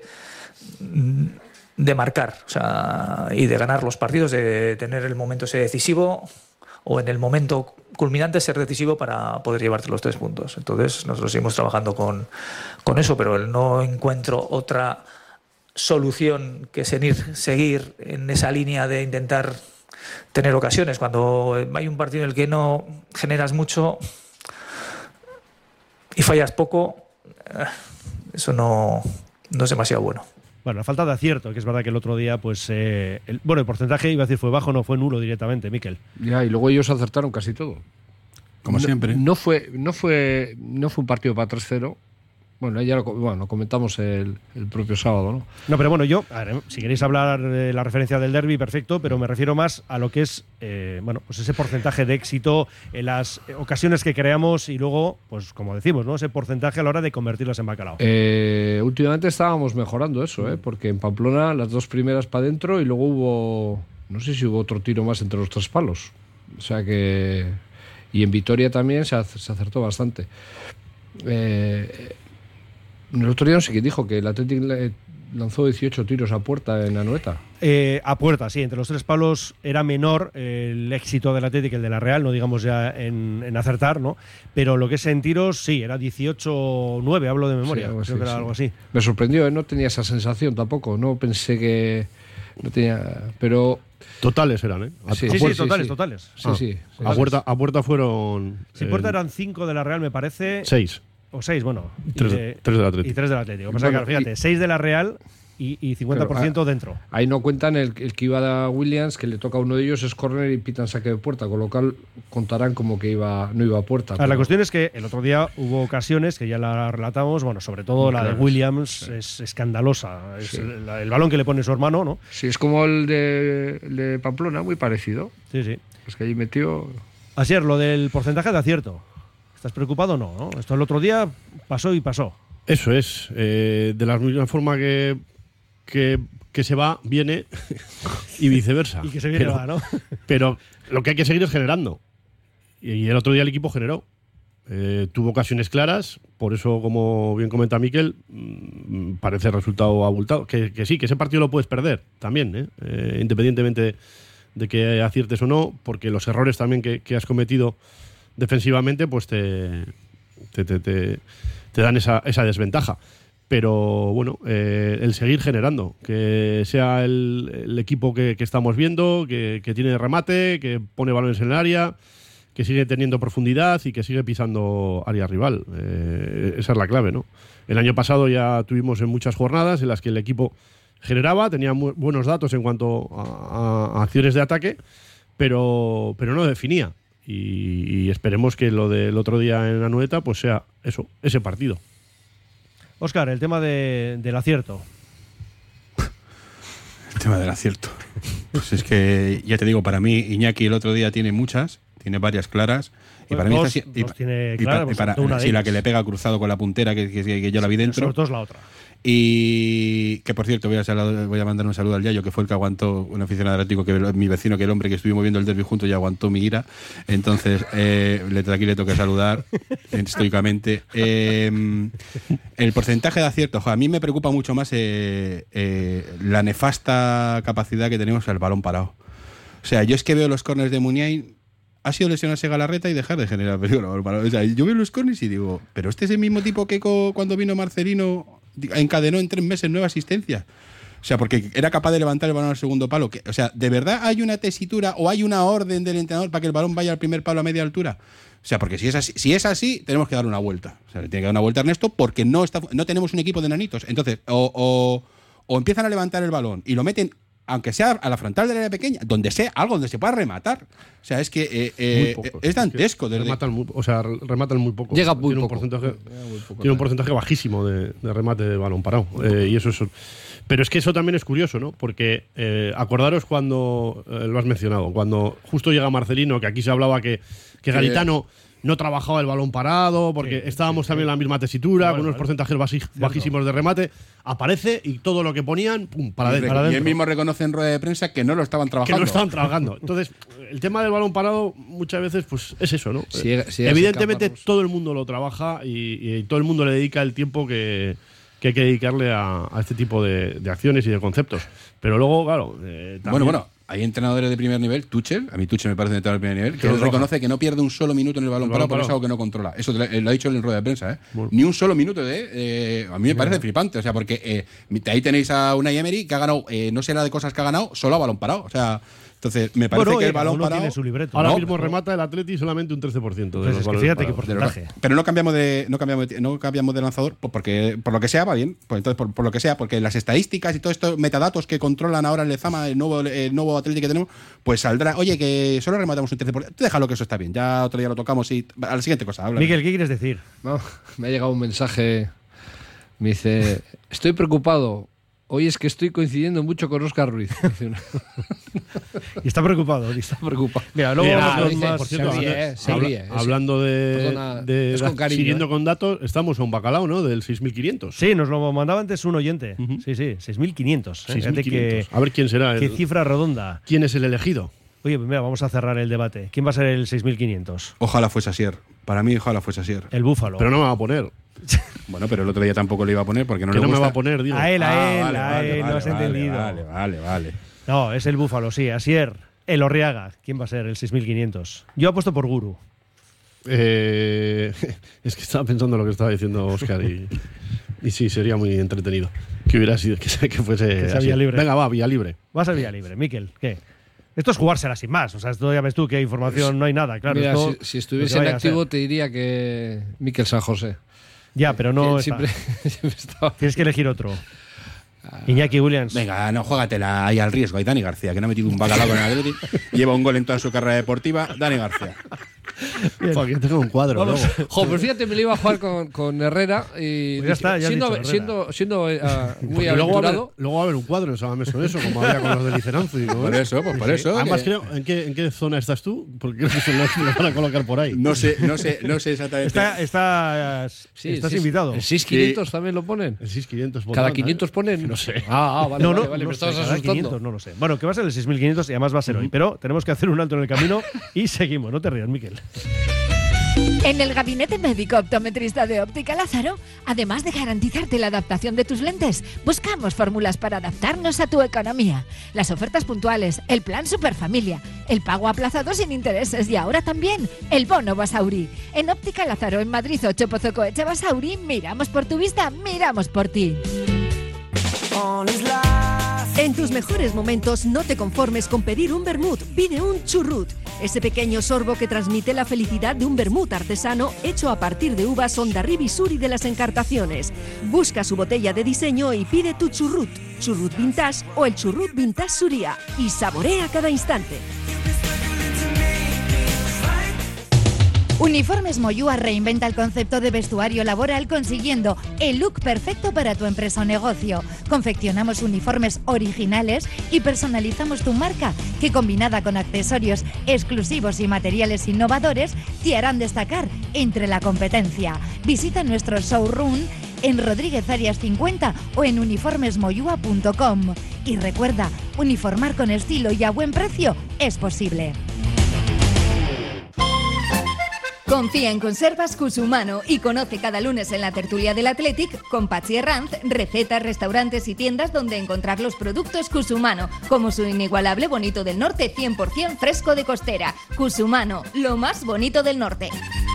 marcar, o sea, y de ganar los partidos, de tener el momento ese decisivo o en el momento culminante ser decisivo para poder llevarte los 3 puntos. Entonces nosotros seguimos trabajando con eso, pero no encuentro otra solución que seguir en esa línea de intentar tener ocasiones. Cuando hay un partido en el que no generas mucho y fallas poco, eso no es demasiado bueno. Bueno, la falta de acierto, que es verdad que el otro día, pues, el porcentaje, iba a decir, fue bajo, no fue nulo directamente, Miquel. Ya, y luego ellos acertaron casi todo. Como siempre. No fue un partido para 3-0. Bueno, ya lo comentamos el propio sábado, ¿no? No, pero bueno, si queréis hablar de la referencia del derbi, perfecto, pero me refiero más a lo que es, pues ese porcentaje de éxito en las ocasiones que creamos y luego, pues como decimos, ¿no? Ese porcentaje a la hora de convertirlas en bacalao. Últimamente estábamos mejorando eso, porque en Pamplona las 2 primeras para adentro y luego hubo, no sé si hubo otro tiro más entre los 3 palos. O sea que... Y en Vitoria también se acertó bastante. El otro día no sé quién dijo que el Athletic lanzó 18 tiros a puerta en Anoeta. A puerta, sí, entre los 3 palos era menor el éxito del Athletic que el de la Real, no digamos ya en acertar, ¿no? Pero lo que es en tiros, sí, era 18-9, hablo de memoria, Sí, creo que era algo así. Me sorprendió, no tenía esa sensación tampoco, no pensé que... No tenía... Pero... totales eran, ¿eh? Sí, Totales. Sí. A puerta fueron... Sí, puerta eran 5 de la Real, me parece. 6. O 6, bueno. Tres del Atlético. Y 3 del Atlético. Pasa que, Bueno, fíjate, 6 de la Real y 50% dentro. Ahí no cuentan el que iba a Williams, que le toca a uno de ellos, es córner y pitan saque de puerta, con lo cual contarán como que no iba a puerta. La cuestión es que el otro día hubo ocasiones que ya la relatamos, bueno, sobre todo la de Williams es escandalosa. Es el balón que le pone su hermano, ¿no? Sí, es como el de Pamplona, muy parecido. Sí, sí. Es que allí metió... Asier, lo del porcentaje de acierto. ¿Estás preocupado o no? Esto el otro día pasó y pasó. Eso es. De la misma forma que se va, viene y viceversa. Y que se viene va, ¿no? Pero lo que hay que seguir es generando. Y el otro día el equipo generó. Tuvo ocasiones claras, por eso, como bien comenta Mikel, parece resultado abultado. Que sí, que ese partido lo puedes perder también, independientemente de que aciertes o no, porque los errores también que has cometido defensivamente, pues te dan esa desventaja. Pero bueno, el seguir generando, que sea el equipo que estamos viendo, que tiene remate, que pone balones en el área, que sigue teniendo profundidad y que sigue pisando área rival. Esa es la clave, ¿no? El año pasado ya tuvimos en muchas jornadas en las que el equipo generaba, tenía buenos datos en cuanto a acciones de ataque, pero no definía. Y esperemos que lo del otro día en Anoeta pues sea eso, ese partido. Óscar, el tema del acierto. El tema del acierto. Pues es que, ya te digo, para mí Iñaki el otro día tiene varias claras. Y para mí tiene claras, la que le pega cruzado con la puntera, que yo la vi dentro. Sobre todo es la otra. Y que, por cierto, voy a mandar un saludo al Yayo, que fue el que aguantó, un aficionado atlético, mi vecino, que el hombre que estuvimos viendo el derbi juntos, y aguantó mi ira. Entonces, aquí le toca saludar estoicamente. El porcentaje de acierto, a mí me preocupa mucho más la nefasta capacidad que tenemos al balón parado. O sea, yo es que veo los córners de Muniain. Ha sido lesionarse Galarreta y dejar de generar peligro. O sea, yo veo los córners y digo, pero este es el mismo tipo que cuando vino Marcelino encadenó en 3 meses 9 asistencias. O sea, porque era capaz de levantar el balón al segundo palo. O sea, ¿de verdad hay una tesitura o hay una orden del entrenador para que el balón vaya al primer palo a media altura? O sea, porque si es así, tenemos que dar una vuelta. O sea, le tiene que dar una vuelta a Ernesto, porque no tenemos un equipo de nanitos. Entonces, o empiezan a levantar el balón y lo meten, aunque sea a la frontal del área pequeña, donde sea, algo donde se pueda rematar. O sea, es que es dantesco. Rematan muy poco. Llega muy poco. Tiene un porcentaje bajísimo de remate de balón parado. Y eso es. Pero es que eso también es curioso, ¿no? Porque acordaros cuando, lo has mencionado, cuando justo llega Marcelino, que aquí se hablaba que Garitano no trabajaba el balón parado, porque estábamos también en la misma tesitura, con unos porcentajes bajísimos de remate, aparece y todo lo que ponían, pum, para adentro. Y él mismo reconoce en rueda de prensa que no lo estaban trabajando. Entonces, el tema del balón parado muchas veces pues es eso, ¿no? Si evidentemente todo el mundo lo trabaja y todo el mundo le dedica el tiempo que hay que dedicarle a este tipo de acciones y de conceptos. Pero luego, claro... Bueno, hay entrenadores de primer nivel, Tuchel, a mí Tuchel me parece un entrenador de primer nivel, que él reconoce que no pierde un solo minuto en el balón parado, porque es algo que no controla. Eso lo ha dicho en rueda de prensa, ¿eh? Bueno. Ni un solo minuto a mí me parece flipante, o sea, porque ahí tenéis a Unai Emery, que ha ganado, no sé la de cosas que ha ganado, solo a balón parado, o sea... Entonces, me parece que el balón parado... Tiene su libreto. Ahora mismo remata el Atleti solamente un 13% de los balones fíjate qué porcentaje. Pero no cambiamos de lanzador porque por lo que sea va bien. Pues entonces, por lo que sea, porque las estadísticas y todos estos metadatos que controlan ahora el Lezama, el nuevo Atleti que tenemos, pues saldrá, oye, que solo rematamos un 13%. Déjalo, que eso está bien. Ya otro día lo tocamos y a la siguiente cosa. Habla. Miguel, ¿qué quieres decir? No, me ha llegado un mensaje. Me dice, estoy preocupado. Hoy es que estoy coincidiendo mucho con Óscar Ruiz. Y está preocupado. Mira, luego vamos con más. Por cierto, se ríe. Hablando de cariño, siguiendo con datos, estamos a un bacalao, ¿no? Del 6.500. Sí, nos lo mandaba antes un oyente. Sí, 6.500. 6.500. A ver quién será. Qué cifra redonda. ¿Quién es el elegido? Oye, pues mira, vamos a cerrar el debate. ¿Quién va a ser el 6.500? Ojalá fuese Asier. Para mí, ojalá fuese Asier. El Búfalo. Pero no me va a poner. Bueno, pero el otro día tampoco le iba a poner porque no le gusta. No me va a poner, digo. A él, no has entendido. Vale. No, es el Búfalo, sí. Asier, el Orriaga. ¿Quién va a ser el 6.500? Yo apuesto por Guru. Es que estaba pensando lo que estaba diciendo Óscar y sí, sería muy entretenido. Que hubiera sido, que fuese así. Libre. Venga, va, vía libre. Vas a vía libre. Miquel, ¿qué? Esto es jugársela sin más. O sea, esto ya ves tú que hay información, no hay nada, claro. Mira, si estuviese en activo te diría que Miquel San José. Ya, pero no siempre estaba. Tienes que elegir otro. Iñaki Williams. Venga, no, juégatela ahí al riesgo. Hay Dani García, que no ha metido un bacalao con el Atleti. Lleva un gol en toda su carrera deportiva. Dani García. Aquí tengo un cuadro. Pero fíjate, me lo iba a jugar con Herrera y pues ya está, siendo muy aventurado. Luego va a haber un cuadro en San Mamés eso, como había con los de Liceranzo. Por eso. Además, creo, ¿en qué zona estás tú? Porque creo que se lo van a colocar por ahí. No sé exactamente. Estás invitado. ¿El 6.500 también lo ponen? El 6.500. ¿Cada 500 ponen? No sé. Vale, me estabas asustando. 500, no lo sé. Bueno, que va a ser el 6.500 y además va a ser hoy. Pero tenemos que hacer un alto en el camino y seguimos. No te rías, Miquel. En el gabinete médico optometrista de Óptica Lázaro, además de garantizarte la adaptación de tus lentes, buscamos fórmulas para adaptarnos a tu economía. Las ofertas puntuales, el plan Superfamilia, el pago aplazado sin intereses y ahora también el bono Basauri. En Óptica Lázaro, en Madrid 8 Pozocoeche Basauri, miramos por tu vista, miramos por ti. En tus mejores momentos no te conformes con pedir un vermut, pide un churrut. Ese pequeño sorbo que transmite la felicidad de un vermut artesano hecho a partir de uvas Ondarribi Suri de las Encartaciones. Busca su botella de diseño y pide tu churrut, churrut vintage o el churrut vintage Suria y saborea cada instante. Uniformes Moyúa reinventa el concepto de vestuario laboral consiguiendo el look perfecto para tu empresa o negocio. Confeccionamos uniformes originales y personalizamos tu marca, que combinada con accesorios exclusivos y materiales innovadores, te harán destacar entre la competencia. Visita nuestro showroom en Rodríguez Arias 50 o en uniformesmoyua.com. Y recuerda, uniformar con estilo y a buen precio es posible. Confía en Conservas Cusumano y conoce cada lunes en la tertulia del Athletic con Patxi Herranz recetas, restaurantes y tiendas donde encontrar los productos Cusumano, como su inigualable bonito del norte 100% fresco de costera. Cusumano, lo más bonito del norte.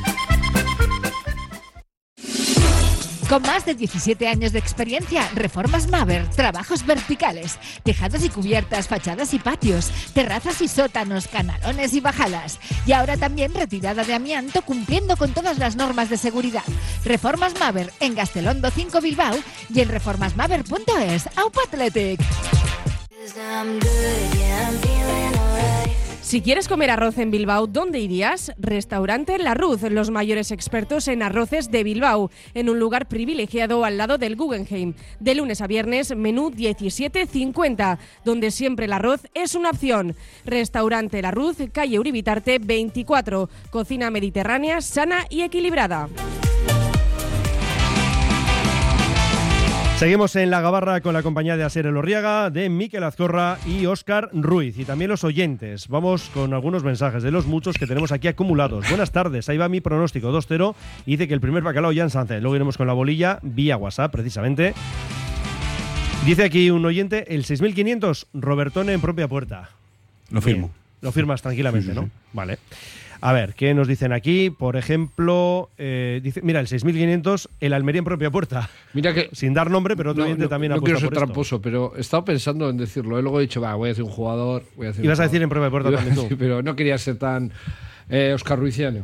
Con más de 17 años de experiencia, Reformas Maver, trabajos verticales, tejados y cubiertas, fachadas y patios, terrazas y sótanos, canalones y bajadas. Y ahora también retirada de amianto cumpliendo con todas las normas de seguridad. Reformas Maver en Gastelondo 5 Bilbao y en reformasmaver.es. ¡Aupa Athletic! Si quieres comer arroz en Bilbao, ¿dónde irías? Restaurante La Ruz, los mayores expertos en arroces de Bilbao, en un lugar privilegiado al lado del Guggenheim. De lunes a viernes, menú 17,50, donde siempre el arroz es una opción. Restaurante La Ruz, calle Uribitarte 24, cocina mediterránea, sana y equilibrada. Seguimos en La Gabarra con la compañía de Asier Elorriaga, de Mikel Azcorra y Óscar Ruiz. Y también los oyentes. Vamos con algunos mensajes de los muchos que tenemos aquí acumulados. Buenas tardes, ahí va mi pronóstico 2-0. Y dice que el primer bacalao ya en Sánchez. Luego iremos con la bolilla vía WhatsApp, precisamente. Dice aquí un oyente, el 6.500, Robertone en propia puerta. Lo firmo. Bien, lo firmas tranquilamente, Sí, sí, ¿no? sí. Vale. A ver, ¿qué nos dicen aquí? Por ejemplo, dice, mira, el 6.500, el Almería en propia puerta. Mira que Sin dar nombre, pero otro oyente también ha no quiero puesto ser por tramposo, pero he estado pensando en decirlo. Luego he dicho, voy a decir un jugador. Ibas a decir en propia puerta también tú. Sí, pero no quería ser tan Óscar Ruiziano.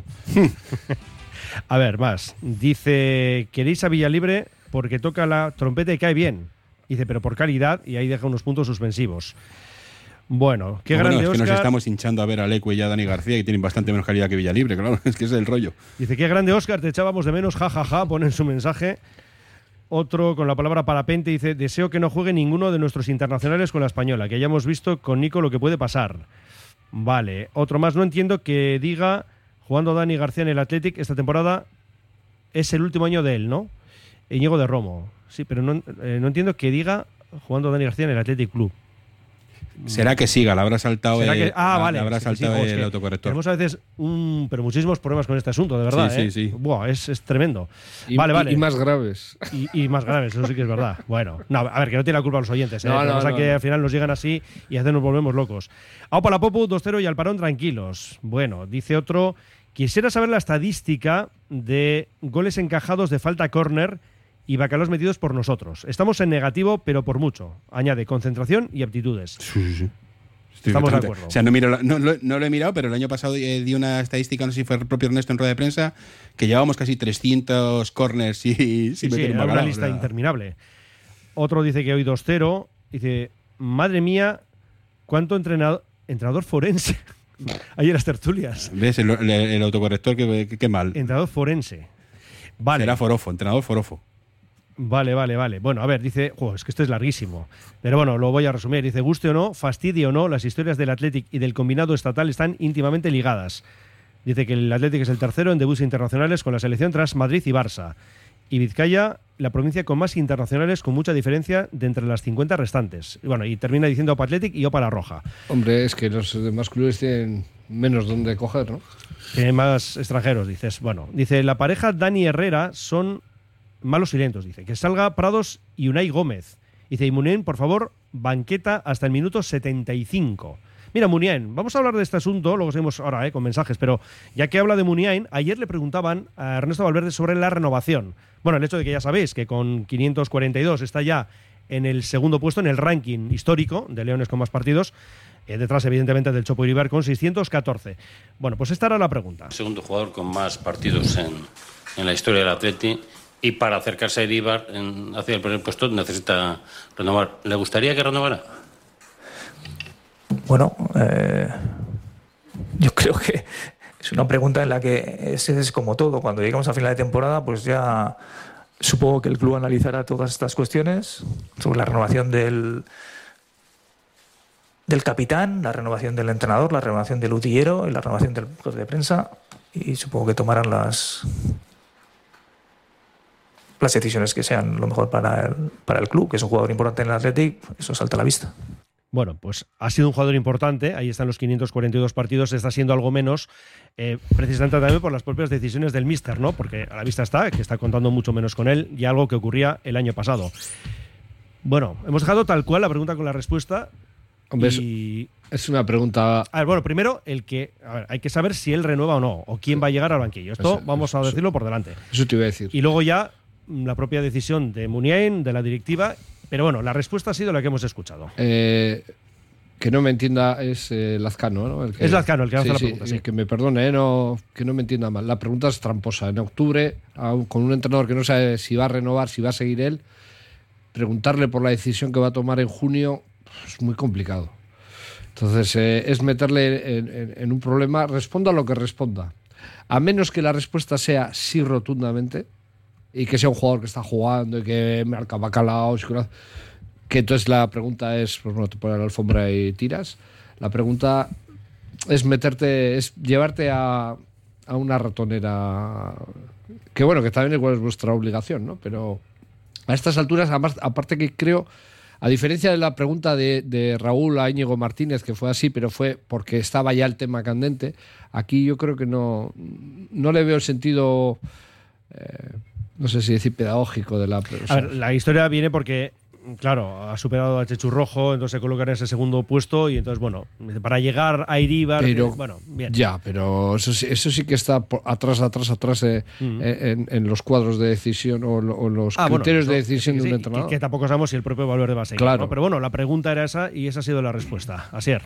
A ver, más. Dice, ¿queréis a Villalibre? Porque toca la trompeta y cae bien. Dice, pero por calidad, y ahí deja unos puntos suspensivos. Bueno, qué grande Es que Óscar. nos estamos hinchando a ver a Leque y a Dani García, y tienen bastante menos calidad que Villalibre, claro. Es que es el rollo. Dice, qué grande Óscar, te echábamos de menos, jajaja, pone en su mensaje. Otro con la palabra parapente dice, deseo que no juegue ninguno de nuestros internacionales con la española, que hayamos visto con Nico lo que puede pasar. Vale, otro más, no entiendo que diga, jugando Dani García en el Athletic esta temporada, es el último año de él, ¿no? Íñigo de Romo. Sí, pero no entiendo que diga, jugando Dani García en el Athletic Club. Será que siga, le habrá saltado, vale. le habrá Sí, saltado sí, el es que autocorrector. Tenemos a veces pero muchísimos problemas con este asunto, de verdad. Sí, sí, sí. Buah, es tremendo. Y, vale. y más graves. Y más graves, eso sí que es verdad. Bueno, no, a ver, que no tiene la culpa los oyentes. No, Lo que pasa es que no. al final nos llegan así y a veces nos volvemos locos. Aupa la Popu, 2-0 y al parón tranquilos. Bueno, dice otro, quisiera saber la estadística de goles encajados de falta córner y bacalaos metidos por nosotros. Estamos en negativo, pero por mucho. Añade concentración y aptitudes. Sí. Estamos de Totalmente. acuerdo. O sea, no lo he mirado, pero el año pasado di una estadística, no sé si fue el propio Ernesto en rueda de prensa, que llevábamos casi 300 corners sin Sí, meter un era bacalao. una lista O sea, interminable. Otro dice que hoy 2-0. Dice, madre mía, ¿cuánto entrenador forense? Ahí en las tertulias. ¿Ves? El autocorrector, qué mal. Entrenador forense. Vale. Será forofo, entrenador forofo. Vale. Bueno, a ver, dice, es que esto es larguísimo, pero bueno, lo voy a resumir. Dice, guste o no, fastidie o no, las historias del Athletic y del combinado estatal están íntimamente ligadas. Dice que el Athletic es el tercero en debuts internacionales con la selección tras Madrid y Barça. Y Vizcaya, la provincia con más internacionales con mucha diferencia de entre las 50 restantes. Y bueno, y termina diciendo Opa Athletic y Opa La Roja. Hombre, es que los demás clubes tienen menos donde coger, ¿no? Tiene más extranjeros, dices. Bueno, dice, la pareja Dani Herrera son malos y lentos, dice. Que salga Prados y Unai Gómez. Dice, y Muniain, por favor, banqueta hasta el minuto 75. Mira, Muniain, vamos a hablar de este asunto, luego seguimos ahora con mensajes, pero ya que habla de Muniain, ayer le preguntaban a Ernesto Valverde sobre la renovación. Bueno, el hecho de que ya sabéis que con 542 está ya en el segundo puesto en el ranking histórico de Leones con más partidos, detrás evidentemente del Chopo Iribar con 614. Bueno, pues esta era la pregunta. Segundo jugador con más partidos en la historia del Atleti, y para acercarse a Iribar hacia el primer puesto necesita renovar. ¿Le gustaría que renovara? Bueno, yo creo que es una pregunta en la que es como todo. Cuando lleguemos a final de temporada, pues ya supongo que el club analizará todas estas cuestiones sobre la renovación del capitán, la renovación del entrenador, la renovación del utillero y la renovación del jefe de prensa, y supongo que tomarán las decisiones que sean lo mejor para el club, que es un jugador importante en el Athletic. Eso salta a la vista. Bueno, pues ha sido un jugador importante, ahí están los 542 partidos, está siendo algo menos, precisamente también por las propias decisiones del míster, ¿no? Porque a la vista está que está contando mucho menos con él, y algo que ocurría el año pasado. Bueno, hemos dejado tal cual la pregunta con la respuesta. Hombre, y es una pregunta... A ver, bueno, primero, hay que saber si él renueva o no, o quién va a llegar al banquillo. Esto vamos a decirlo por delante. Eso te iba a decir. Y luego ya la propia decisión de Muniain, de la directiva. Pero bueno, la respuesta ha sido la que hemos escuchado. Que no me entienda, es Lazcano, ¿no? Es Lazcano el que hace la pregunta. Sí. Que me perdone, que no me entienda mal. La pregunta es tramposa. En octubre, con un entrenador que no sabe si va a renovar, si va a seguir él, preguntarle por la decisión que va a tomar en junio es muy complicado. Entonces, es meterle en un problema. Responda lo que responda. A menos que la respuesta sea sí rotundamente, y que sea un jugador que está jugando y que marca bacalaos, que entonces la pregunta es, pues bueno, te pones la alfombra y tiras. La pregunta es llevarte a una ratonera, que bueno, que también igual es vuestra obligación, ¿no? Pero a estas alturas, aparte que creo, a diferencia de la pregunta de Raúl a Íñigo Martínez, que fue así, pero fue porque estaba ya el tema candente, aquí yo creo que no le veo el sentido... no sé si decir pedagógico de la... A ver, la historia viene porque, claro, ha superado a Chechu Rojo, entonces se coloca en ese segundo puesto y entonces, bueno, para llegar a Iribar... bueno, bien. Ya, pero eso sí que está atrás en los cuadros de decisión o los criterios de decisión de un entrenador. Que tampoco sabemos si el propio Valverde va a seguir, claro. ¿No? Pero bueno, la pregunta era esa y esa ha sido la respuesta. Asier.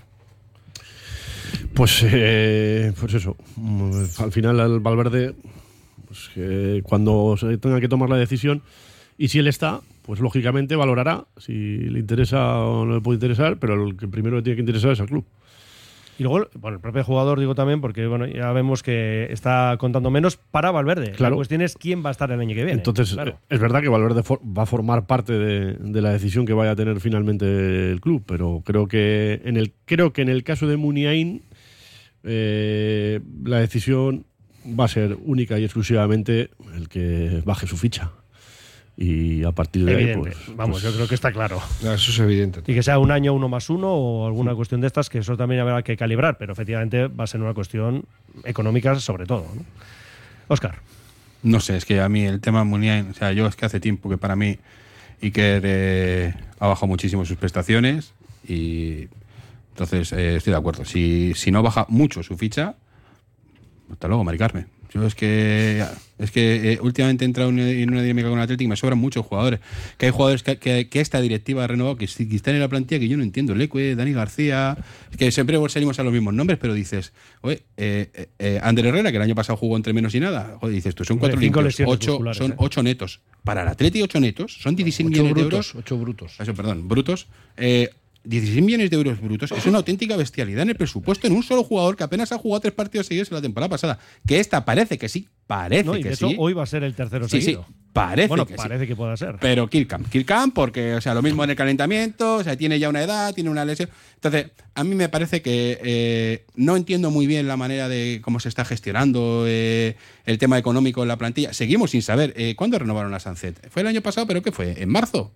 Pues eso. Al final, al Valverde... Pues que cuando se tenga que tomar la decisión, y si él está, pues lógicamente valorará si le interesa o no le puede interesar, pero el que primero le tiene que interesar es al club. Y luego, bueno, el propio jugador, digo también, porque bueno, ya vemos que está contando menos para Valverde. Claro. La cuestión es quién va a estar el año que viene. Entonces, claro. Es verdad que Valverde va a formar parte de la decisión que vaya a tener finalmente el club, pero creo que en el caso de Muniain la decisión va a ser única y exclusivamente el que baje su ficha. Y a partir de ahí, pues, yo creo que está claro. Eso es evidente. Y que sea un año 1+1 o alguna cuestión de estas, que eso también habrá que calibrar, pero efectivamente va a ser una cuestión económica sobre todo, ¿no? Óscar. No sé, es que a mí el tema Muniain, o sea, yo es que hace tiempo que para mí Iker ha bajado muchísimo sus prestaciones y entonces estoy de acuerdo. Si no baja mucho su ficha, hasta luego, Mari Carmen. Yo es que últimamente he entrado en una dinámica con el Athletic, me sobran muchos jugadores. Que hay jugadores que esta directiva ha renovado, que están en la plantilla que yo no entiendo. Leque, Dani García, es que siempre salimos a los mismos nombres, pero dices, oye, Ander Herrera, que el año pasado jugó entre menos y nada, joder, dices tú, son 4 limpios, 8 netos. Para el Athletic 8 netos, son 16 millones de euros. 8 brutos. Eso, perdón, brutos. 16 millones de euros brutos es una auténtica bestialidad en el presupuesto en un solo jugador que apenas ha jugado 3 partidos seguidos en la temporada pasada. Que esta parece que sí, y de hecho, hoy va a ser el tercero seguido. Sí, parece que pueda ser. Pero Kirkham, porque, o sea, lo mismo en el calentamiento, o sea, tiene ya una edad, tiene una lesión. Entonces, a mí me parece que no entiendo muy bien la manera de cómo se está gestionando el tema económico en la plantilla. Seguimos sin saber cuándo renovaron a Sancet. ¿Fue el año pasado, pero qué fue? ¿En marzo?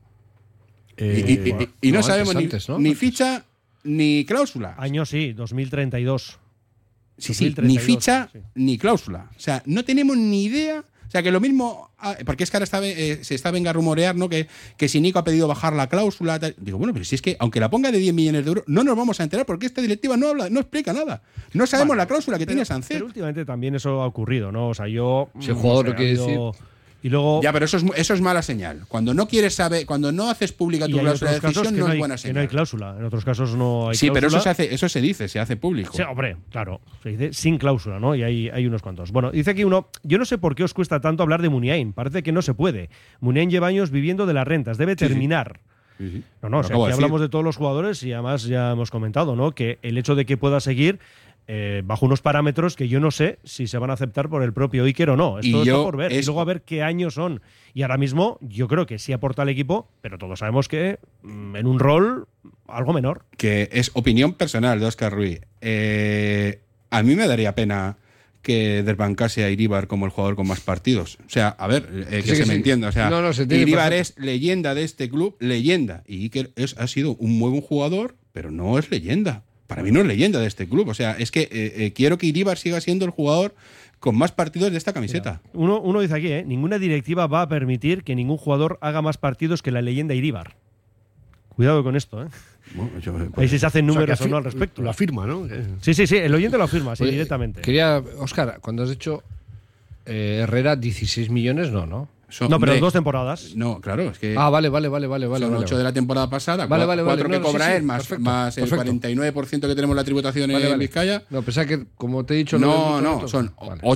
No sabemos ni ficha ni cláusula. Año sí, 2032. Sí, 2032, ni ficha sí. ni cláusula. O sea, no tenemos ni idea. O sea, que lo mismo, porque es que ahora se está venga a rumorear, ¿no? Que si Nico ha pedido bajar la cláusula. Digo, bueno, pero si es que aunque la ponga de 10 millones de euros, no nos vamos a enterar porque esta directiva no explica nada. No sabemos la cláusula que tiene Sánchez. Pero últimamente también eso ha ocurrido, ¿no? O sea, yo. Si el jugador lo quiere decir. Y luego. Ya, pero eso es mala señal. Cuando no quieres saber, cuando no haces pública tu cláusula de decisión, no es buena señal. Que no hay cláusula. En otros casos no hay sí, cláusula. pero eso se dice, se hace público. Sí, hombre, claro. Se dice sin cláusula, ¿no? Y hay unos cuantos. Bueno, dice aquí uno. Yo no sé por qué os cuesta tanto hablar de Muniain. Parece que no se puede. Muniain lleva años viviendo de las rentas. Debe terminar. Sí. No, o sea, aquí hablamos de todos los jugadores y además ya hemos comentado, ¿no? Que el hecho de que pueda seguir bajo unos parámetros que yo no sé si se van a aceptar por el propio Iker o no. Esto está por ver. Y luego a ver qué años son. Y ahora mismo yo creo que sí aporta al equipo, pero todos sabemos que en un rol algo menor. Que es opinión personal de Óscar Ruiz. A mí me daría pena que desbancase a Iríbar como el jugador con más partidos. O sea, a ver, me entienda. O sea, Iríbar es leyenda de este club, leyenda. Y Iker ha sido un muy buen jugador, pero no es leyenda. Para mí no es leyenda de este club. O sea, es que quiero que Iríbar siga siendo el jugador con más partidos de esta camiseta. Mira, uno dice aquí, ninguna directiva va a permitir que ningún jugador haga más partidos que la leyenda Iríbar. Cuidado con esto, Bueno, ahí sí se hacen números o no al respecto. Lo afirma, ¿no? Sí, el oyente lo afirma, sí, directamente. Quería, Óscar, cuando has dicho Herrera 16 millones, no. No, pero 2 temporadas. No, claro, es que. Vale. Son 8 de la temporada pasada, 4 que cobra él, más el 49% que tenemos la tributación en Vizcaya. No, pensaba que, como te he dicho. No, son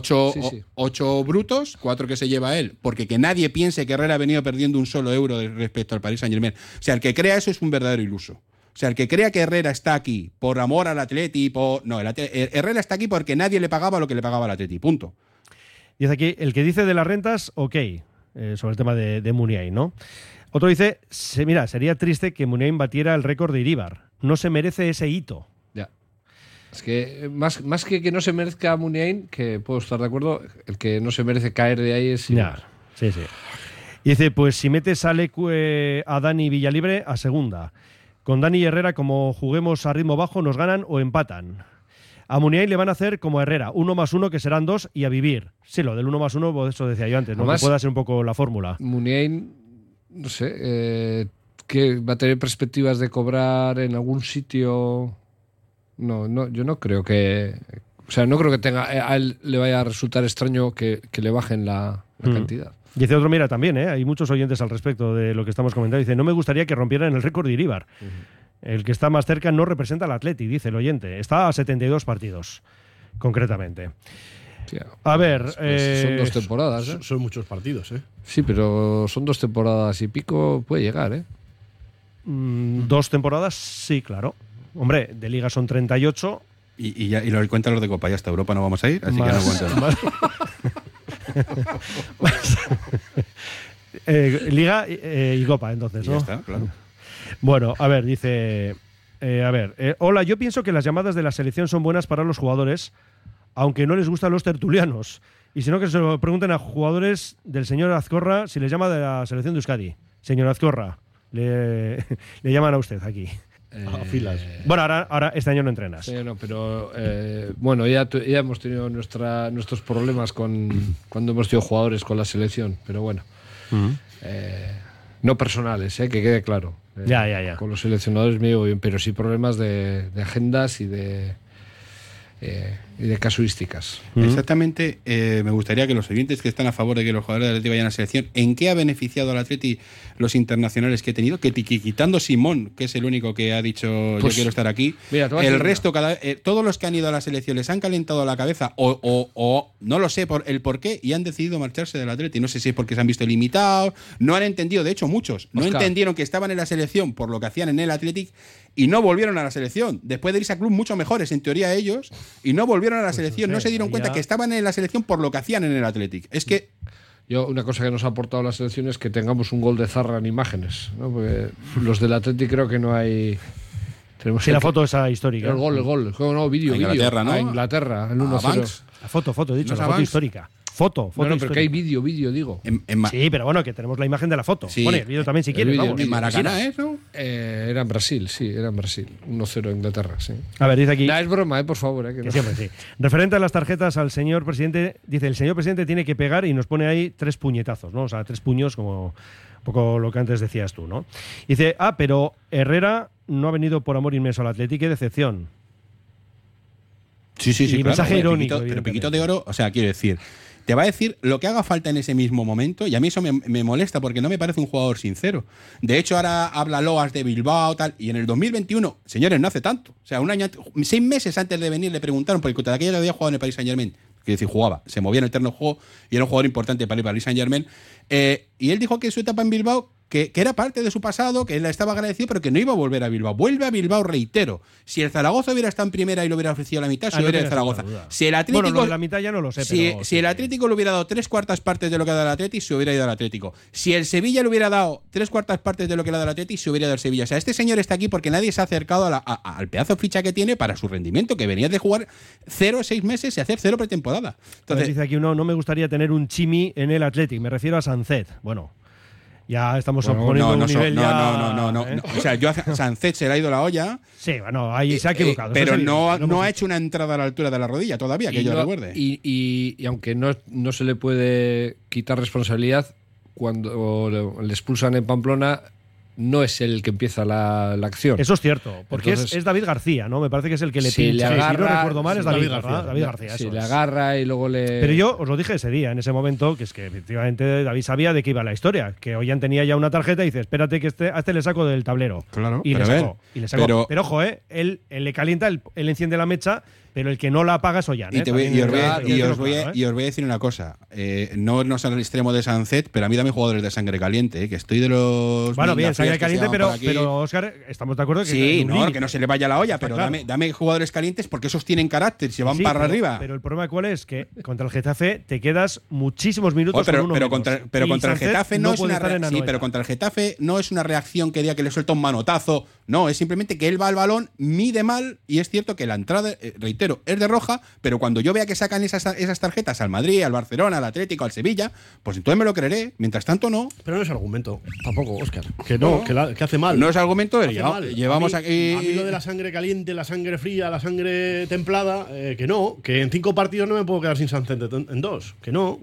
8 brutos, 4 que se lleva él, porque que nadie piense que Herrera ha venido perdiendo un solo euro respecto al Paris Saint-Germain. O sea, el que crea eso es un verdadero iluso. O sea, el que crea que Herrera está aquí por amor al Atleti, Herrera está aquí porque nadie le pagaba lo que le pagaba al Atleti, punto. Dice aquí, el que dice de las rentas, ok. Sobre el tema de Muniain, ¿no? Otro dice, mira, sería triste que Muniain batiera el récord de Iríbar. No se merece ese hito. Ya. Es que más que no se merezca Muniain, que puedo estar de acuerdo, el que no se merece caer de ahí es Iríbar. Sí. Y dice, pues si metes a Dani Villalibre a segunda. Con Dani y Herrera, como juguemos a ritmo bajo, nos ganan o empatan. A Muniain le van a hacer como a Herrera, 1 más 1 que serán 2 y a vivir. Sí, lo del 1 más 1, pues eso decía yo antes, ¿no? Además, que pueda ser un poco la fórmula. Muniain, no sé, que va a tener perspectivas de cobrar en algún sitio. No, yo no creo que. O sea, no creo que a él le vaya a resultar extraño que le bajen la cantidad. Dice otro, mira, también, hay muchos oyentes al respecto de lo que estamos comentando. Dice, no me gustaría que rompieran el récord de Iríbar. El que está más cerca no representa al Atleti, dice el oyente. Está a 72 partidos, concretamente. Tía, a ver... son 2 temporadas, ¿eh? Son muchos partidos, ¿eh? Sí, pero son 2 temporadas y pico, puede llegar, ¿eh? 2 temporadas, sí, claro. Hombre, de Liga son 38. Y lo cuentan los de Copa, ya hasta Europa no vamos a ir, así que no cuentan. Liga y Copa, entonces, ¿no? Ya está, claro. Bueno, a ver, dice... hola, yo pienso que las llamadas de la selección son buenas para los jugadores, aunque no les gustan los tertulianos. Y si no, que se lo pregunten a jugadores del señor Azcorra si les llama de la selección de Euskadi. Señor Azcorra, le llaman a usted aquí. A filas. Bueno, ahora este año no entrenas. Sí, no, pero bueno, ya hemos tenido nuestros problemas cuando hemos tenido jugadores con la selección, pero bueno. No personales, que quede claro. Ya. Con los seleccionadores me llevo bien, pero sí problemas de agendas y de casuísticas. Exactamente, me gustaría que los oyentes que están a favor de que los jugadores del Atleti vayan a la selección, ¿en qué ha beneficiado al Atleti los internacionales que he tenido? Que quitando Simón, que es el único que ha dicho yo quiero estar aquí, mira, el resto, todos los que han ido a la selección les han calentado la cabeza o no lo sé por el por qué y han decidido marcharse del Atleti. No sé si es porque se han visto limitados, no han entendido, de hecho muchos no entendieron que estaban en la selección por lo que hacían en el Athletic y no volvieron a la selección, después de irse a clubes mucho mejores en teoría ellos, y no volvieron a la selección, no se dieron cuenta que estaban en la selección por lo que hacían en el Athletic. Es que una cosa que nos ha aportado la selección es que tengamos un gol de Zarra en imágenes, ¿no? Porque los del Athletic creo que no hay. Tenemos la foto esa histórica. El gol. No, vídeo. Inglaterra, ¿no? A Inglaterra, el 1-0. La foto, he dicho, la foto histórica. Foto No, pero histórica. que hay vídeo, digo. Sí, pero bueno, que tenemos la imagen de la foto. Sí. Pone el vídeo también si quieres. vídeo, Vamos. En Maracaná, ¿no? Era en Brasil, sí, era en Brasil. 1-0 Inglaterra, sí. A ver, dice aquí. No, es broma, por favor. Que Que no. siempre sí. Referente a las tarjetas al señor presidente, dice, el señor presidente tiene que pegar y nos pone ahí 3 puñetazos, ¿no? O sea, 3 puños, como un poco lo que antes decías tú, ¿no? Dice, pero Herrera no ha venido por amor inmenso al Atleti, qué decepción. Sí, Y claro. mensaje Pero irónico, Pero evidentemente. Piquito de Oro, o sea, quiero decir, te va a decir lo que haga falta en ese mismo momento, y a mí eso me molesta porque no me parece un jugador sincero. De hecho, ahora habla loas de Bilbao, tal, y en el 2021, señores, no hace tanto. O sea, 6 meses antes de venir le preguntaron, porque de aquella que había jugado en el Paris Saint-Germain, que decir, jugaba, se movía en el terreno de juego y era un jugador importante para el Paris Saint-Germain, y él dijo que su etapa en Bilbao que era parte de su pasado, que él estaba agradecido, pero que no iba a volver a Bilbao. Vuelve a Bilbao, reitero. Si el Zaragoza hubiera estado en primera y le hubiera ofrecido la mitad, se hubiera ido el Zaragoza. Si el Atlético, bueno, lo de la mitad ya no lo sé. Si el Atlético le hubiera dado 3/4 partes de lo que ha dado el Atlético, se hubiera ido al Atlético. Si el Sevilla le hubiera dado 3/4 partes de lo que le ha dado el Atlético, se hubiera ido al Sevilla. O sea, este señor está aquí porque nadie se ha acercado al pedazo de ficha que tiene para su rendimiento, que venía de jugar 6 meses y hacer 0 pretemporada. Entonces dice aquí uno, no me gustaría tener un Chimi en el Atlético, me refiero a Sancet. Bueno, ya estamos poniendo un nivel no. O sea, yo a Sancet se le ha ido la olla. Sí, bueno, ahí se ha equivocado. Pero no ha hecho una entrada a la altura de la rodilla todavía, que yo recuerde. Y aunque no se le puede quitar responsabilidad, cuando le expulsan en Pamplona, no es el que empieza la acción. Eso es cierto, porque entonces, es David García, ¿no? Me parece que es el que le si pincha. le agarra, si no recuerdo mal, es David García. García. Si le agarra y luego le... Pero yo os lo dije ese día, en ese momento, que es que efectivamente David sabía de qué iba la historia, que Ollán tenía ya una tarjeta y dice, espérate que a este le saco del tablero. Claro, y le sacó. Pero ojo, él le calienta, él enciende la mecha, pero el que no la apaga es Ollán. Y os voy a decir una cosa. No es al extremo de Sancet, pero a mí dame jugadores de sangre caliente, que estoy de los... Bueno, bien, sangre caliente, pero Óscar, estamos de acuerdo que... Sí, que no se le vaya la olla, pero claro. dame jugadores calientes porque esos tienen carácter, se van para arriba. Pero el problema cuál es, que contra el Getafe te quedas muchísimos minutos pero contra el Getafe no es una pero contra el Getafe no es una reacción que diga que le suelta un manotazo. No, es simplemente que él va al balón, mide mal, y es cierto que la entrada, reitero, es de roja, pero cuando yo vea que sacan esas tarjetas al Madrid, al Barcelona, al Atlético, al Sevilla, pues entonces me lo creeré. Mientras tanto, no. Pero no es argumento, tampoco, Óscar. Que hace mal. No es argumento. Llevamos aquí. A mí lo de la sangre caliente, la sangre fría, la sangre templada, que en 5 partidos no me puedo quedar sin Sancet en 2. Que no.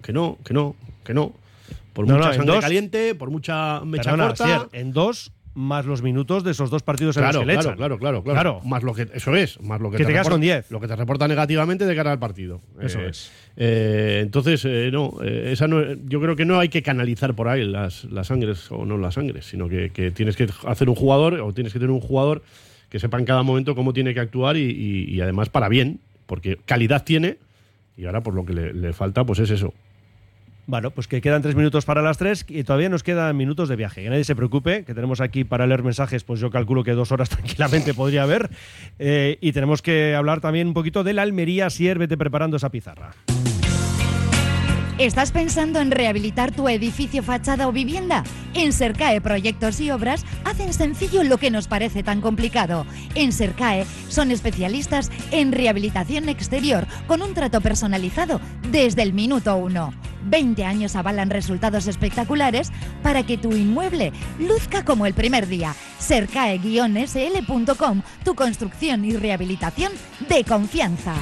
Por mucha sangre caliente, por mucha mecha corta. En 2 más los minutos de esos 2 partidos en los que le echan. Claro. Más lo que te quedas con 10. Lo que te reporta negativamente de cara al partido. Eso es. Entonces, yo creo que no hay que canalizar por ahí las sangres o no las sangres, sino que tienes que hacer un jugador o tienes que tener un jugador que sepa en cada momento cómo tiene que actuar y además para bien, porque calidad tiene y ahora por lo que le falta pues es eso. Bueno, pues que quedan 3 minutos para las 3 y todavía nos quedan minutos de viaje. Que nadie se preocupe, que tenemos aquí para leer mensajes, pues yo calculo que 2 horas tranquilamente podría haber. Y tenemos que hablar también un poquito de la Almería Sier. Vete preparando esa pizarra. ¿Estás pensando en rehabilitar tu edificio, fachada o vivienda? En Sercae Proyectos y Obras hacen sencillo lo que nos parece tan complicado. En Sercae son especialistas en rehabilitación exterior con un trato personalizado desde el minuto 1. 20 años avalan resultados espectaculares para que tu inmueble luzca como el primer día. Sercae-sl.com, tu construcción y rehabilitación de confianza.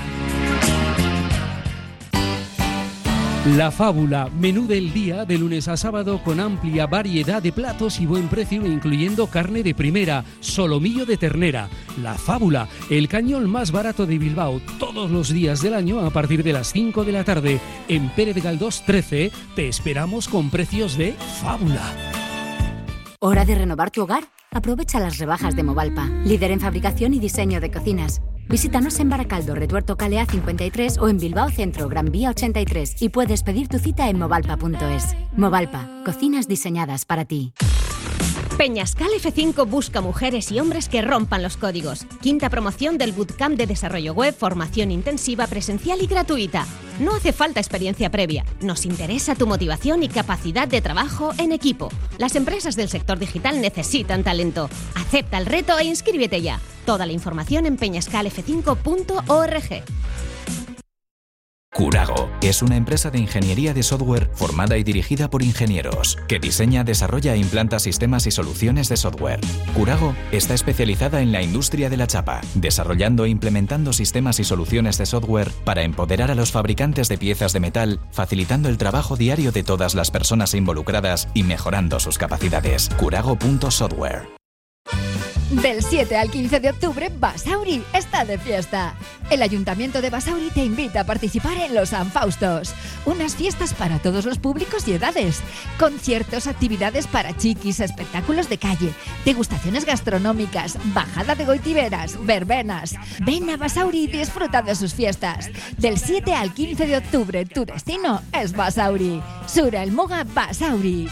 La Fábula, menú del día de lunes a sábado con amplia variedad de platos y buen precio, incluyendo carne de primera, solomillo de ternera. La Fábula, el cañón más barato de Bilbao, todos los días del año a partir de las 5 de la tarde. En Pérez Galdós 13 te esperamos con precios de Fábula. ¿Hora de renovar tu hogar? Aprovecha las rebajas de Movalpa, líder en fabricación y diseño de cocinas. Visítanos en Baracaldo, Retuerto Calea 53 o en Bilbao Centro, Gran Vía 83 y puedes pedir tu cita en movalpa.es. Movalpa, cocinas diseñadas para ti. Peñascal F5 busca mujeres y hombres que rompan los códigos. 5ª promoción del Bootcamp de Desarrollo Web, formación intensiva, presencial y gratuita. No hace falta experiencia previa. Nos interesa tu motivación y capacidad de trabajo en equipo. Las empresas del sector digital necesitan talento. Acepta el reto e inscríbete ya. Toda la información en peñascalf5.org. Curago es una empresa de ingeniería de software formada y dirigida por ingenieros, que diseña, desarrolla e implanta sistemas y soluciones de software. Curago está especializada en la industria de la chapa, desarrollando e implementando sistemas y soluciones de software para empoderar a los fabricantes de piezas de metal, facilitando el trabajo diario de todas las personas involucradas y mejorando sus capacidades. Curago.software. Del 7 al 15 de octubre, Basauri está de fiesta. El Ayuntamiento de Basauri te invita a participar en los San Faustos, unas fiestas para todos los públicos y edades, conciertos, actividades para chiquis, espectáculos de calle, degustaciones gastronómicas, bajada de goitiberas, verbenas. Ven a Basauri y disfruta de sus fiestas. Del 7 al 15 de octubre, tu destino es Basauri. Sura El Muga Basauri.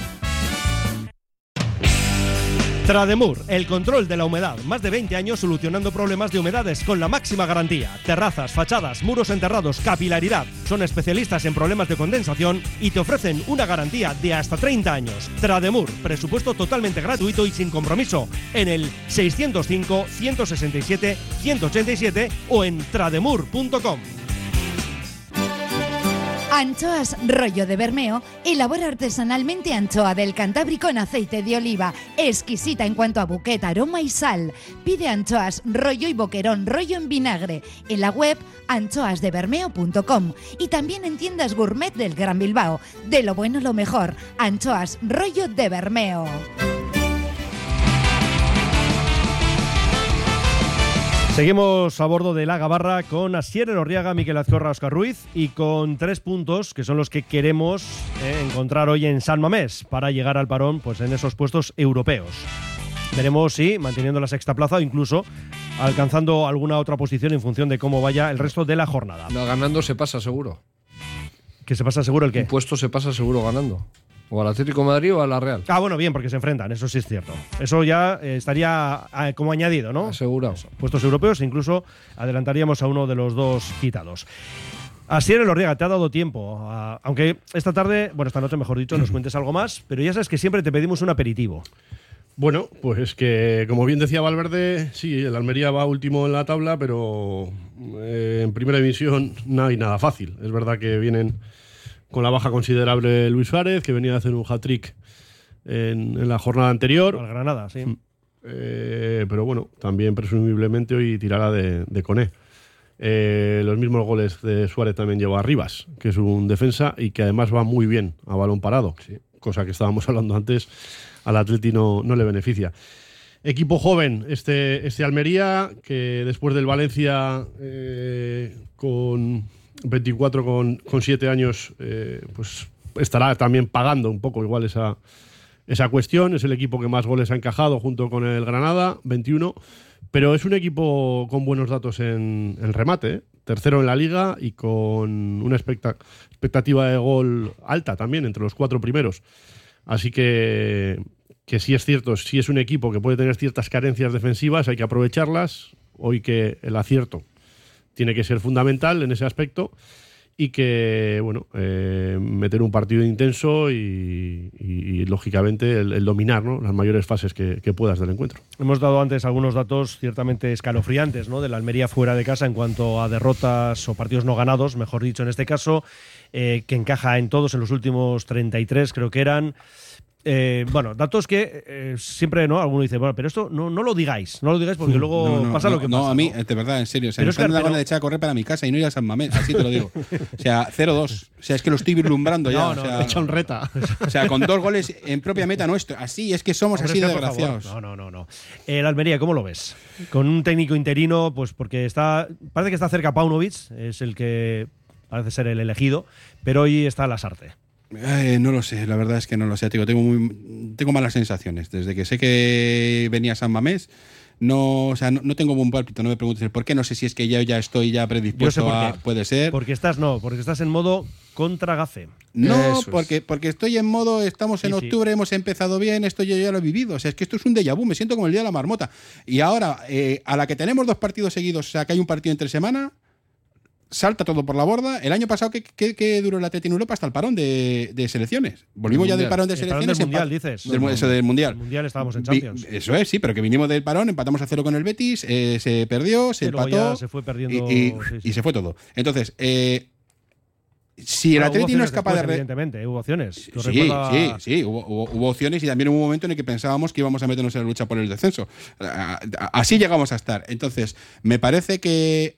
Trademur, el control de la humedad. Más de 20 años solucionando problemas de humedades con la máxima garantía. Terrazas, fachadas, muros enterrados, capilaridad. Son especialistas en problemas de condensación y te ofrecen una garantía de hasta 30 años. Trademur, presupuesto totalmente gratuito y sin compromiso. En el 605-167-187 o en trademur.com. Anchoas Rollo de Bermeo elabora artesanalmente anchoa del Cantábrico en aceite de oliva, exquisita en cuanto a buquet, aroma y sal. Pide anchoas Rollo y boquerón Rollo en vinagre en la web anchoasdebermeo.com y también en tiendas gourmet del Gran Bilbao. De lo bueno lo mejor, Anchoas Rollo de Bermeo. Seguimos a bordo de la Gabarra con Asier Elorriaga, Miquel Azcorra, Óscar Ruiz y con 3 puntos que son los que queremos encontrar hoy en San Mamés para llegar al parón pues en esos puestos europeos. Veremos si manteniendo la sexta plaza o incluso alcanzando alguna otra posición en función de cómo vaya el resto de la jornada. No, ganando se pasa seguro. ¿Que se pasa seguro el qué? Un puesto se pasa seguro ganando. O al Atlético de Madrid o a la Real. Ah, bueno, bien, porque se enfrentan, eso sí es cierto. Eso ya estaría como añadido, ¿no? Asegurado. Eso. Puestos europeos, incluso adelantaríamos a uno de los dos quitados. Asier Elorriaga, te ha dado tiempo, aunque esta noche mejor dicho, nos cuentes algo más, pero ya sabes que siempre te pedimos un aperitivo. Bueno, pues es que, como bien decía Valverde, sí, el Almería va último en la tabla, pero en primera división no hay nada fácil. Es verdad que vienen con la baja considerable Luis Suárez, que venía a hacer un hat-trick en la jornada anterior. Al Granada, sí. Pero bueno, también presumiblemente hoy tirará de Koné. Los mismos goles de Suárez también lleva a Rivas, que es un defensa y que además va muy bien a balón parado, sí, cosa que estábamos hablando antes, al Atleti no le beneficia. Equipo joven, este Almería, que después del Valencia con 24 con 7 años, pues estará también pagando un poco igual esa cuestión. Es el equipo que más goles ha encajado junto con el Granada, 21, pero es un equipo con buenos datos en remate, tercero en la Liga y con una expectativa de gol alta también, entre los 4 primeros. Así que sí es cierto, sí es un equipo que puede tener ciertas carencias defensivas, hay que aprovecharlas. Hoy que el acierto tiene que ser fundamental en ese aspecto y que, bueno, meter un partido intenso y lógicamente, el dominar, ¿no?, las mayores fases que puedas del encuentro. Hemos dado antes algunos datos ciertamente escalofriantes, ¿no?, de la Almería fuera de casa en cuanto a derrotas o partidos no ganados, mejor dicho en este caso, que encaja en todos en los últimos 33, creo que eran. Bueno, datos que siempre, ¿no?, alguno dice, bueno, pero esto no lo digáis porque luego pasa lo que pasa. No, a mí, de verdad, en serio, o sea, me da gana de echar a correr para mi casa y no ir a San Mamés, así te lo digo. O sea, 0-2. O sea, es que lo estoy vislumbrando ya. No, o sea, echa un reta. O sea, con 2 goles en propia meta nuestro. Así, es que somos así de desgraciados. No. El Almería, ¿cómo lo ves? Con un técnico interino, pues porque parece que está cerca Paunovic, es el que parece ser el elegido, pero hoy está Lasarte. No lo sé, la verdad es que no lo sé, tío. Tengo malas sensaciones. Desde que sé que venía San Mamés, no tengo buen pálpito. No me preguntes el por qué. No sé si es que ya estoy predispuesto a. Puede ser. Porque estás en modo contra Gafe. No, porque estoy en modo. Estamos en octubre, hemos empezado bien. Esto yo ya lo he vivido. O sea, es que esto es un déjà vu. Me siento como el día de la marmota. Y ahora, a la que tenemos 2 partidos seguidos, o sea, que hay un partido entre semana, salta todo por la borda. El año pasado, ¿qué duró el Atleti en Europa hasta el parón de selecciones? Volvimos ya del parón de selecciones. Del Mundial, dices. Eso del Mundial. El Mundial estábamos en Champions. Eso es, sí, pero que vinimos del parón, empatamos a 0 con el Betis, se perdió, se empató. Se fue perdiendo. Y se fue todo. Entonces, Si el Atleti no es capaz de... Evidentemente, hubo opciones. Sí, hubo opciones y también hubo un momento en el que pensábamos que íbamos a meternos en la lucha por el descenso. Así llegamos a estar. Entonces, me parece que...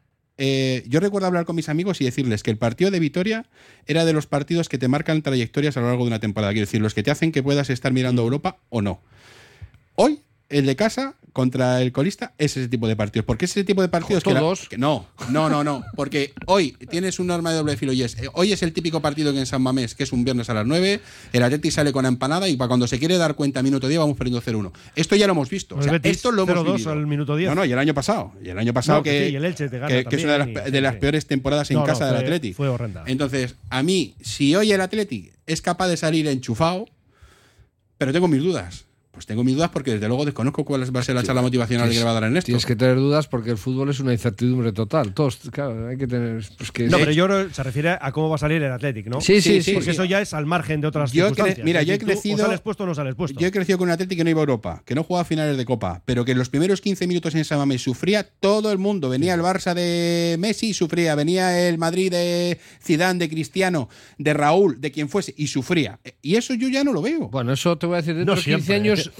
yo recuerdo hablar con mis amigos y decirles que el partido de Vitoria era de los partidos que te marcan trayectorias a lo largo de una temporada. Quiero decir, los que te hacen que puedas estar mirando a Europa o no. Hoy, el de casa contra el colista es ese tipo de partidos. Porque es ese tipo de partidos no, porque hoy tienes un arma de doble filo y hoy es el típico partido que en San Mamés, que es un viernes a las 9, el Atleti sale con la empanada y para cuando se quiere dar cuenta, minuto 10, vamos perdiendo 0-1. Esto ya lo hemos visto. O sea, esto lo hemos vivido. Al minuto 10. No, y el año pasado. Y el año pasado que es una de las peores temporadas en casa del Atleti. Fue horrenda. Entonces, a mí, si hoy el Atleti es capaz de salir enchufado, pero tengo mis dudas. Pues tengo mis dudas porque desde luego desconozco cuál va a ser la charla motivacional que le va a dar Ernesto. Tienes que tener dudas porque el fútbol es una incertidumbre total. Todos, claro, hay que tener... Pues que pero yo creo que se refiere a cómo va a salir el Athletic, ¿no? Sí. Porque eso ya es al margen de otras circunstancias. Mira, yo he crecido... ¿O sales puesto o no sales puesto? Yo he crecido con un Athletic que no iba a Europa, que no jugaba finales de Copa, pero que en los primeros 15 minutos en San Mamés sufría todo el mundo. Venía el Barça de Messi y sufría. Venía el Madrid de Zidane, de Cristiano, de Raúl, de quien fuese, y sufría. Y eso yo ya no lo veo. Bueno, eso te voy a decir, dentro de 15 años...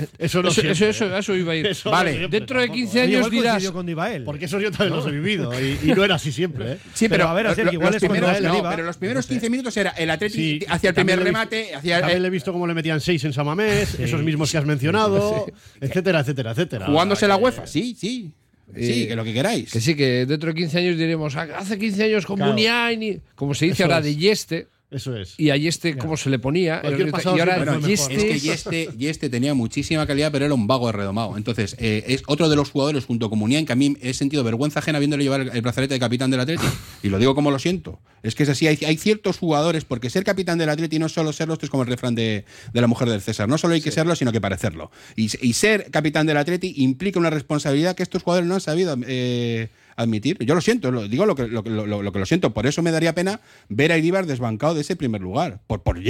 Eso iba a ir. Vale, dentro de 15 años dirás... Porque eso yo también los he vivido y no era así siempre. Sí, pero a ver, igual es pero los primeros 15 minutos era el Atleti hacia el primer remate. También le he visto cómo le metían 6 en San Mamés, esos mismos que has mencionado, etcétera. Jugándose la UEFA, sí. Sí, que lo que queráis. Que sí, que dentro de 15 años diremos, hace 15 años con Muniain, como se dice ahora de Yeste. Eso es. Y a Yeste, ¿cómo se le ponía? Y ahora Yeste... Es que Yeste tenía muchísima calidad, pero era un vago de redomado. Entonces, es otro de los jugadores junto con Muniain que a mí he sentido vergüenza ajena viéndole llevar el brazalete de capitán del Atleti. Y lo digo como lo siento. Es que es así. Hay ciertos jugadores, porque ser capitán del Atleti no es solo serlo, esto es como el refrán de la mujer del César. No solo hay que serlo, sino que parecerlo. Y ser capitán del Atleti implica una responsabilidad que estos jugadores no han sabido admitir. Yo lo siento, digo lo que lo siento. Por eso me daría pena ver a Iribar desbancado de ese primer lugar. Bueno,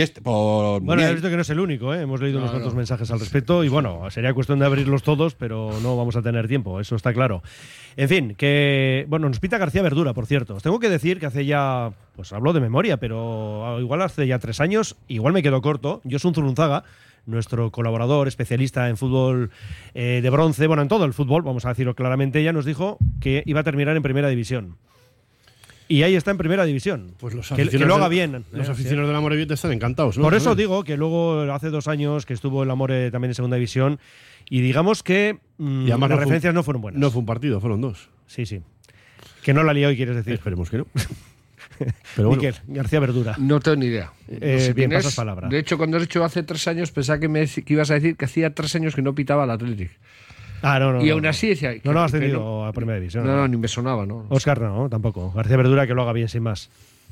he visto que no es el único, ¿eh? Hemos leído unos cuantos mensajes al respecto y bueno, sería cuestión de abrirlos todos, pero no vamos a tener tiempo, eso está claro. En fin, nos pita García Verdura, por cierto. Os tengo que decir que hace ya, pues hablo de memoria, pero igual hace ya 3 años, igual me quedo corto, Josun Zurunzaga, nuestro colaborador, especialista en fútbol de bronce, bueno, en todo el fútbol, vamos a decirlo claramente, ya nos dijo que iba a terminar en primera división. Y ahí está en primera división. Pues que lo haga bien. Los aficionados del Amorebieta están encantados, ¿no? Por eso digo que luego, hace 2 años que estuvo el Amore también en segunda división, y digamos que las referencias no fueron buenas. No fue un partido, fueron 2. Sí. Que no la lió, quieres decir. Esperemos que no. Pero bueno. Miquel, García Verdura. No tengo ni idea. Bien, pasas palabra. De hecho, cuando has dicho hace 3 años, pensaba que ibas a decir que hacía 3 años que no pitaba el Athletic. No. Y aún así decía... No has tenido a primera división. No, ni me sonaba, ¿no? Óscar no, tampoco. García Verdura que lo haga bien, sin más.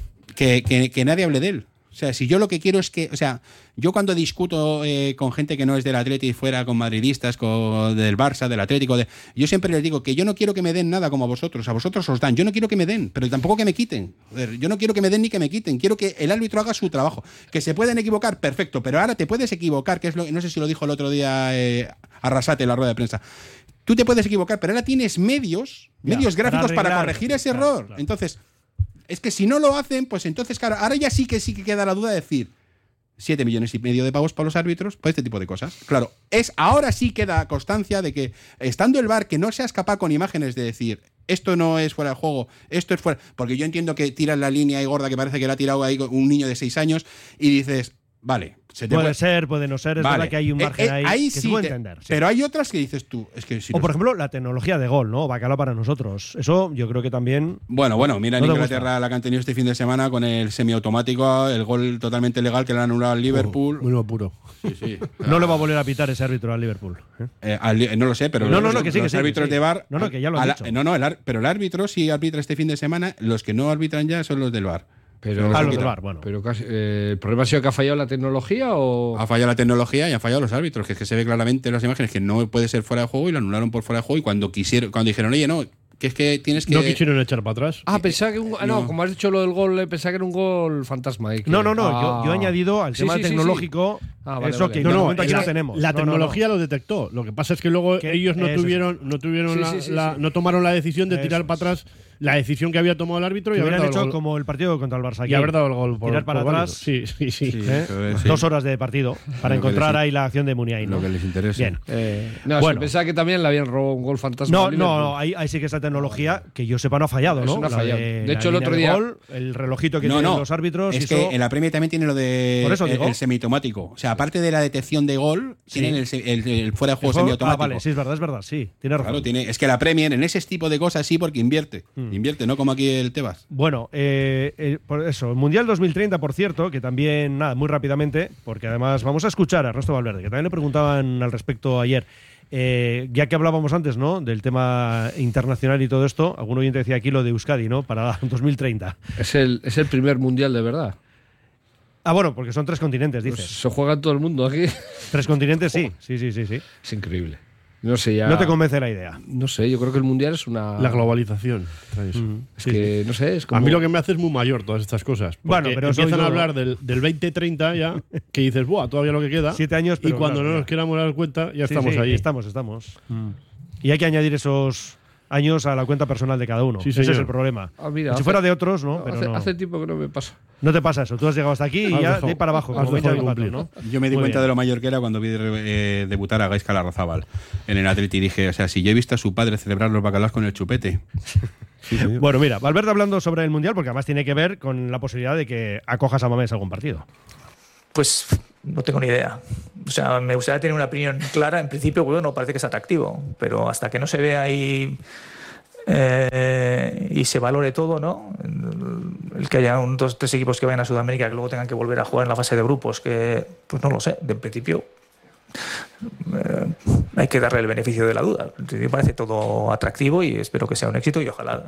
Que nadie hable de él. O sea, si yo lo que quiero es que... O sea, yo cuando discuto con gente que no es del Atleti fuera, con madridistas, del Barça, del Atlético... yo siempre les digo que yo no quiero que me den nada como a vosotros os dan. Yo no quiero que me den, pero tampoco que me quiten. Joder, yo no quiero que me den ni que me quiten. Quiero que el árbitro haga su trabajo. Que se pueden equivocar, perfecto. Pero ahora te puedes equivocar, que es no sé si lo dijo el otro día Arrasate en la rueda de prensa. Tú te puedes equivocar, pero ahora tienes medios gráficos para corregir ese error. Claro. Entonces... Es que si no lo hacen, pues entonces, claro, ahora ya sí que queda la duda de decir 7,5 millones de pavos para los árbitros, para este tipo de cosas. Claro, ahora sí queda constancia de que, estando el VAR, que no seas capaz con imágenes de decir esto no es fuera de juego, esto es fuera... Porque yo entiendo que tiras la línea ahí gorda que parece que la ha tirado ahí un niño de 6 años y dices... Vale, puede ser, puede no ser, es verdad que hay un margen ahí que sí se puede entender. Sí. Pero hay otras que dices tú. Es que si por ejemplo, la tecnología de gol, ¿no? Bacala para nosotros. Eso yo creo que también. Bueno, mira en Inglaterra la que han tenido este fin de semana con el semiautomático, el gol totalmente legal que le han anulado al Liverpool. Muy puro. Sí. No le va a volver a pitar ese árbitro al Liverpool. No lo sé, pero que sí, los árbitros de VAR. No, que ya lo han dicho. Pero el árbitro sí arbitra este fin de semana. Los que no arbitran ya son los del VAR. Pero casi, ¿el problema ha sido que ha fallado la tecnología o...? Ha fallado la tecnología y han fallado los árbitros, que es que se ve claramente en las imágenes que no puede ser fuera de juego y lo anularon por fuera de juego y cuando dijeron, oye, no, que es que tienes que... No quisieron echar para atrás. Pensaba que como has dicho lo del gol, pensaba que era un gol fantasma. No, yo he añadido al tema tecnológico eso que no tenemos. La tecnología lo detectó. Lo que pasa es que luego ellos no tomaron la decisión de tirar para atrás la decisión que había tomado el árbitro y que haber hubieran dado hecho el gol. como el partido contra el Barça aquí. Y haber dado el gol por tirar para por atrás. Sí. Sí, 2 horas de partido para Lo que encontrar les- ahí la acción de Muniain, ¿no? Lo que les interesa. Bien. No, Bueno. se pensaba que también le habían robado un gol fantasma. No, al Liverpool. no, ahí sí que esa tecnología que yo sepa no ha fallado, ¿no? Eso no ha La fallado. De De hecho, la el otro línea de día- gol, el relojito que No, tienen no. los árbitros. Es eso- que en la Premier también tiene lo de Por eso digo. el semiautomático. O sea, aparte de la detección de gol, Sí. tienen el fuera de juego Ah, semiautomático. vale, sí, es verdad, sí. Tiene razón. Claro, tiene, es que la Premier en ese tipo de cosas sí, porque invierte. Invierte, no como aquí el Tebas. Bueno, por eso, el Mundial 2030, por cierto, que también, nada, muy rápidamente, porque además vamos a escuchar a Ernesto Valverde, que también le preguntaban al respecto ayer. Ya que hablábamos antes, ¿no?, del tema internacional y todo esto, algún oyente decía aquí lo de Euskadi, ¿no?, para 2030. Es el primer mundial de verdad. Ah, bueno, porque son 3 continentes, Pues dices. se juega en todo el mundo aquí. 3 continentes, sí. Sí. Es increíble. No sé, ya. No te convence la idea. No sé, yo creo que el mundial es una. La globalización. trae eso. Es que, no sé, es como. A mí lo que me hace es muy mayor todas estas cosas. Porque Bueno, pero eso empiezan yo- a hablar del 2030 ya, que dices, ¡buah! Todavía lo que queda. 7 años, Y pero cuando claro, no ya. nos queramos dar cuenta, ya Sí, estamos sí, ahí. Estamos. Y hay que añadir esos años a la cuenta personal de cada uno. Sí, Ese señor. es el problema. Ah, mira, si hace- fuera de otros, ¿no? Pero hace, no. hace tiempo que no me pasa. No te pasa eso. Tú has llegado hasta aquí y Has ya dejado- de ahí para abajo. has Como dejado de Benjamin cumplir. Button, ¿no? Yo me di Muy cuenta bien. de lo mayor que era cuando vi debutar a Gaizka Larrazábal en el Atleti y dije, o sea, si yo he visto a su padre celebrar los bacalaos con el chupete. Bueno, mira, Valverde hablando sobre el Mundial, porque además tiene que ver con la posibilidad de que acojas a Mamés algún partido. Pues no tengo ni idea. O sea, me gustaría tener una opinión clara. En principio, bueno, parece que es atractivo, pero hasta que no se vea ahí y se valore todo, ¿no? El que haya 2 3 equipos que vayan a Sudamérica que luego tengan que volver a jugar en la fase de grupos, que pues no lo sé. En principio hay que darle el beneficio de la duda. Me parece todo atractivo y espero que sea un éxito y ojalá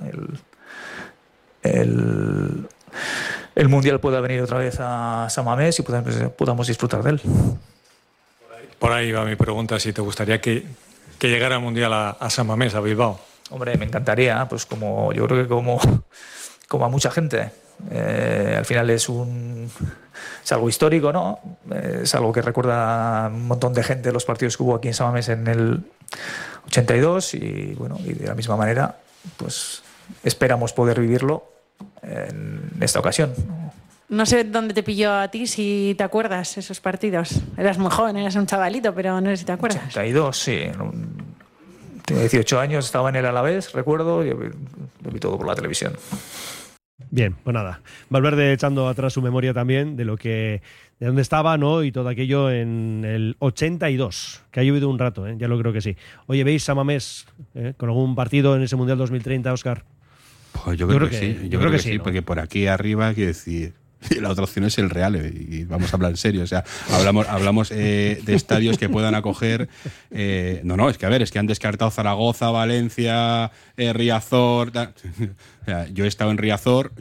el Mundial pueda venir otra vez a San Mamés y podamos disfrutar de él. Por ahí va mi pregunta, si te gustaría que llegara el Mundial a San Mamés, a Bilbao. Hombre, me encantaría, pues yo creo que como a mucha gente. Al final es algo histórico, ¿no? Es algo que recuerda a un montón de gente los partidos que hubo aquí en San Mamés en el 82 y bueno, y de la misma manera, pues esperamos poder vivirlo en esta ocasión. No sé dónde te pilló a ti, si te acuerdas esos partidos. Eras muy joven, eras un chavalito, pero no sé si te acuerdas. 82, sí. Tenía 18 años, estaba en el Alavés, recuerdo, y lo vi todo por la televisión. Bien, pues nada. Valverde echando atrás su memoria también de dónde estaba, ¿no? Y todo aquello en el 82, que ha llovido un rato, ¿eh? Ya lo creo que sí. Oye, ¿veis San Mamés con algún partido en ese Mundial 2030, Óscar? Pues yo creo que sí. Yo creo que sí, ¿no? porque por aquí arriba, quiero decir, la otra opción es el Real, y vamos a hablar en serio. O sea, hablamos de estadios que puedan acoger. Es que han descartado Zaragoza, Valencia, Riazor. O sea, yo he estado en Riazor,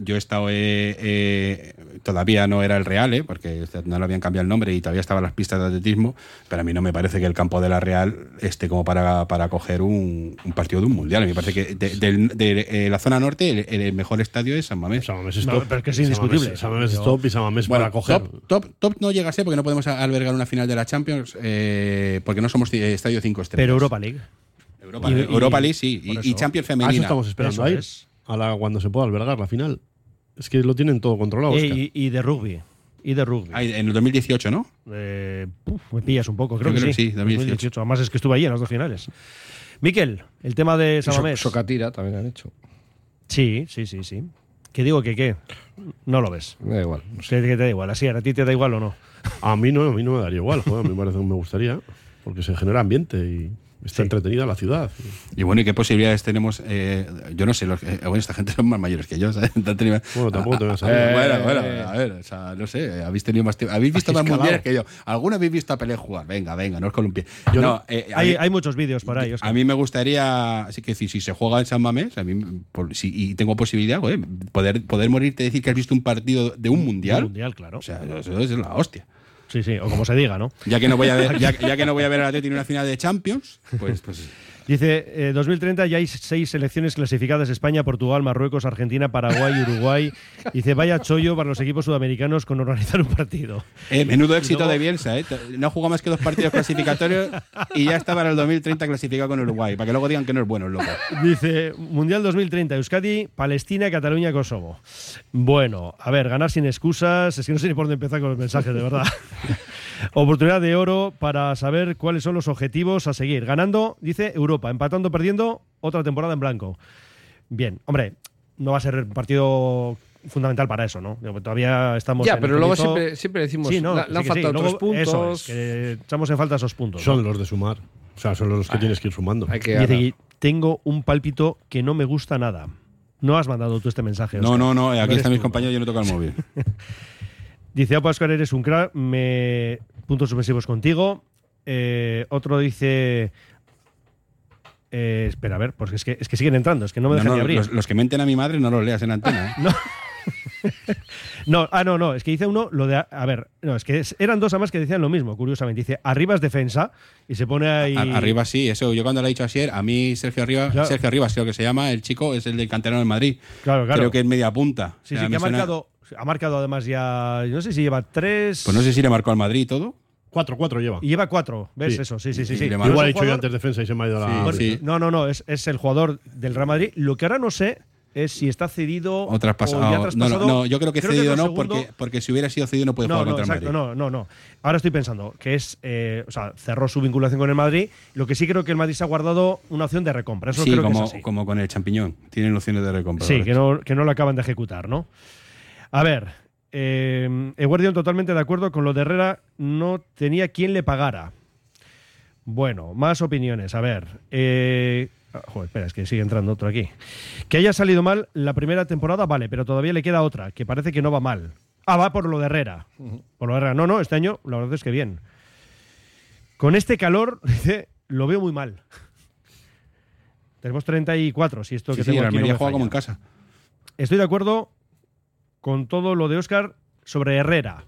todavía no era el Real, porque no le habían cambiado el nombre y todavía estaban las pistas de atletismo, pero a mí no me parece que el campo de la Real esté como para acoger un partido de un mundial. Me parece que de la zona norte el mejor estadio es San Mamés. San Mamés es No, top. pero es que es indiscutible. San Mamés es top y San Mamés para acoger. Top no llega a ser porque no podemos albergar una final de la Champions, porque no somos estadio 5 estrellas. Pero Europa League. Europa League sí, por y eso. Champions A femenina. eso estamos esperando Eso ahí. es. Cuando se pueda albergar la final. Es que lo tienen todo controlado. Óscar. Y de rugby. En el 2018, ¿no? Me pillas un poco, creo Yo que creo sí. que sí, 2018. Además es que estuve allí en las 2 finales. Miquel, el tema de San Mamés. Socatira también han hecho. Sí. ¿Qué digo que qué? No lo ves. Me da igual. No sé. ¿Qué te da igual? ¿Así a ti te da igual o no? A mí no me daría igual, joder, a mí me parece que me gustaría, porque se genera ambiente y está entretenida la ciudad. Y bueno, ¿y qué posibilidades tenemos? Yo no sé, esta gente son más mayores que yo, ¿sabes? Bueno, tampoco te vas a Bueno, a ver, o sea, no sé, habéis tenido más tiempo. Habéis visto más escalado. mundiales que yo. ¿Alguna habéis visto a Pelé jugar? Venga, no os columpiéis. Yo no, Hay muchos vídeos por ahí, Óscar. a mí me gustaría, así que si se juega en San Mamés, y tengo posibilidad, joder, poder morirte y decir que has visto un partido de un mundial. Un mundial, claro. O sea, eso es la hostia. Sí, o como se diga, ¿no? Ya que no voy a ver, ya que no voy a ver al Atleti en una final de Champions, pues Dice, 2030 ya hay 6 selecciones clasificadas: España, Portugal, Marruecos, Argentina, Paraguay, Uruguay. Dice, vaya chollo para los equipos sudamericanos con organizar un partido. Menudo éxito de Bielsa, ¿eh? No jugó más que 2 partidos clasificatorios y ya está para el 2030 clasificado con Uruguay, para que luego digan que no es bueno el loco. Dice, Mundial 2030, Euskadi, Palestina, Cataluña, Kosovo. Bueno, a ver, ganar sin excusas. Es que no sé ni por dónde empezar con los mensajes, de verdad. Oportunidad de oro para saber cuáles son los objetivos a seguir. Ganando, dice, Europa. Empatando, perdiendo, otra temporada en blanco. Bien, hombre, no va a ser un partido fundamental para eso, ¿no? Todavía estamos ya, en pero el luego proyecto... siempre decimos, sí, no, le han faltado otros puntos. Eso es, que echamos en falta esos puntos. Son ¿no? los de sumar. O sea, son los que tienes que ir sumando. Dice, tengo un pálpito que no me gusta nada. No has mandado tú este mensaje, Óscar. No, aquí están mis compañeros, yo no toco el móvil. Dice, opa, Óscar, eres un crack, puntos suspensivos contigo. Otro dice... espera, a ver, porque es que siguen entrando, es que no me dejan ni abrir. Los que menten a mi madre no los leas en antena, ¿eh? No, es que dice uno lo de... A ver, no, es que eran 2 además que decían lo mismo, curiosamente. Dice, Arribas defensa, y se pone ahí... Arriba sí, eso yo cuando le he dicho ayer, a mí Sergio Arribas, claro. Sergio Arribas creo que se llama, el chico, es el del canterano del Madrid. Claro. Creo que es media punta. Sí, que ha marcado además ya, no sé si lleva 3... Pues no sé si le marcó al Madrid y todo. 4 lleva. Y lleva 4, ¿ves? Sí. Eso, sí. Igual he dicho yo antes defensa y se me ha ido la... Sí. No, es el jugador del Real Madrid. Lo que ahora no sé es si está cedido o traspasado. No, yo creo que cedido no, porque si hubiera sido cedido no puede jugar contra el Madrid. No. Ahora estoy pensando que es, cerró su vinculación con el Madrid. Lo que sí creo que el Madrid se ha guardado una opción de recompra. Eso creo que es así. Como con el champiñón. Tienen opciones de recompra. Sí, que no lo acaban de ejecutar, ¿no? A ver, Eguardión totalmente de acuerdo con lo de Herrera. No tenía quien le pagara. Bueno, más opiniones. A ver, espera, es que sigue entrando otro aquí. Que haya salido mal la primera temporada, vale, pero todavía le queda otra, que parece que no va mal. Va por lo de Herrera. Por lo de Herrera. No, este año la verdad es que bien. Con este calor, dice, lo veo muy mal. Tenemos 34, si esto que tengo aquí no me juega como en casa. Estoy de acuerdo con todo lo de Óscar sobre Herrera.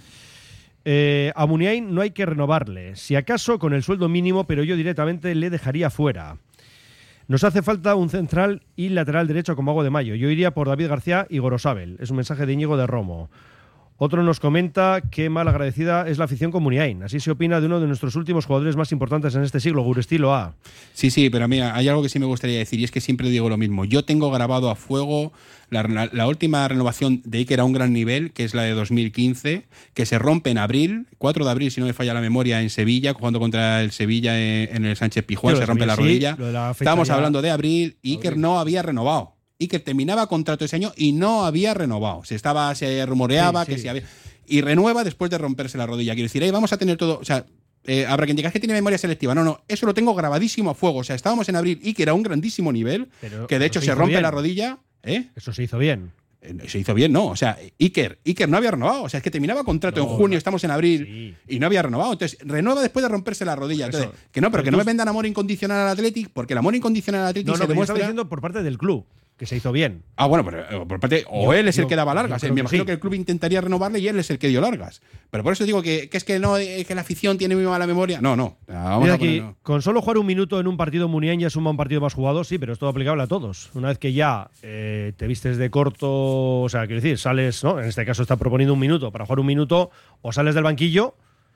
A Muniain no hay que renovarle. Si acaso con el sueldo mínimo, pero yo directamente le dejaría fuera. Nos hace falta un central y lateral derecho como Agua de Mayo. Yo iría por David García y Gorosabel. Es un mensaje de Íñigo de Romo. Otro nos comenta que mal agradecida es la afición con Muniain. Así se opina de uno de nuestros últimos jugadores más importantes en este siglo, Gurestilo A. Sí, pero mira, hay algo que sí me gustaría decir y es que siempre digo lo mismo. Yo tengo grabado a fuego la última renovación de Iker a un gran nivel, que es la de 2015, que se rompe en abril, 4 de abril, si no me falla la memoria, en Sevilla, jugando contra el Sevilla en el Sánchez Pizjuán, se rompe la rodilla. Estábamos hablando de abril, Iker no había renovado. Y que terminaba contrato ese año y no había renovado. Se rumoreaba que se había... Y renueva después de romperse la rodilla. Quiero decir, vamos a tener todo... O sea, habrá quien diga que tiene memoria selectiva. No, eso lo tengo grabadísimo a fuego. O sea, estábamos en abril y que era un grandísimo nivel, pero que de hecho se rompe la rodilla. Eso se hizo bien. Se hizo bien, no. O sea, Iker no había renovado. O sea, es que terminaba contrato en junio, estamos en abril y no había renovado. Entonces, renueva después de romperse la rodilla. Entonces, pero que no me vendan amor incondicional al Athletic, porque el amor incondicional al Athletic se demuestra... estaba diciendo por parte del club. Que se hizo bien. Bueno, pero por parte... él es el que daba largas. Me imagino que el club intentaría renovarle y él es el que dio largas. Pero por eso digo que es que no, que la afición tiene muy mala memoria. No. Vamos aquí, con solo jugar un minuto en un partido, Muniain ya suma un partido más jugado, sí, pero es todo aplicable a todos. Una vez que ya te vistes de corto, o sea, quiero decir, sales, ¿no? En este caso está proponiendo un minuto. Para jugar un minuto, o sales del banquillo,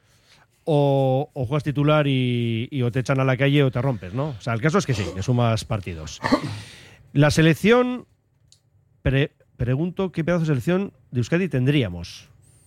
o juegas titular y o te echan a la calle o te rompes, ¿no? O sea, el caso es que sí, que sumas partidos. La selección, pregunto qué pedazo de selección de Euskadi tendríamos.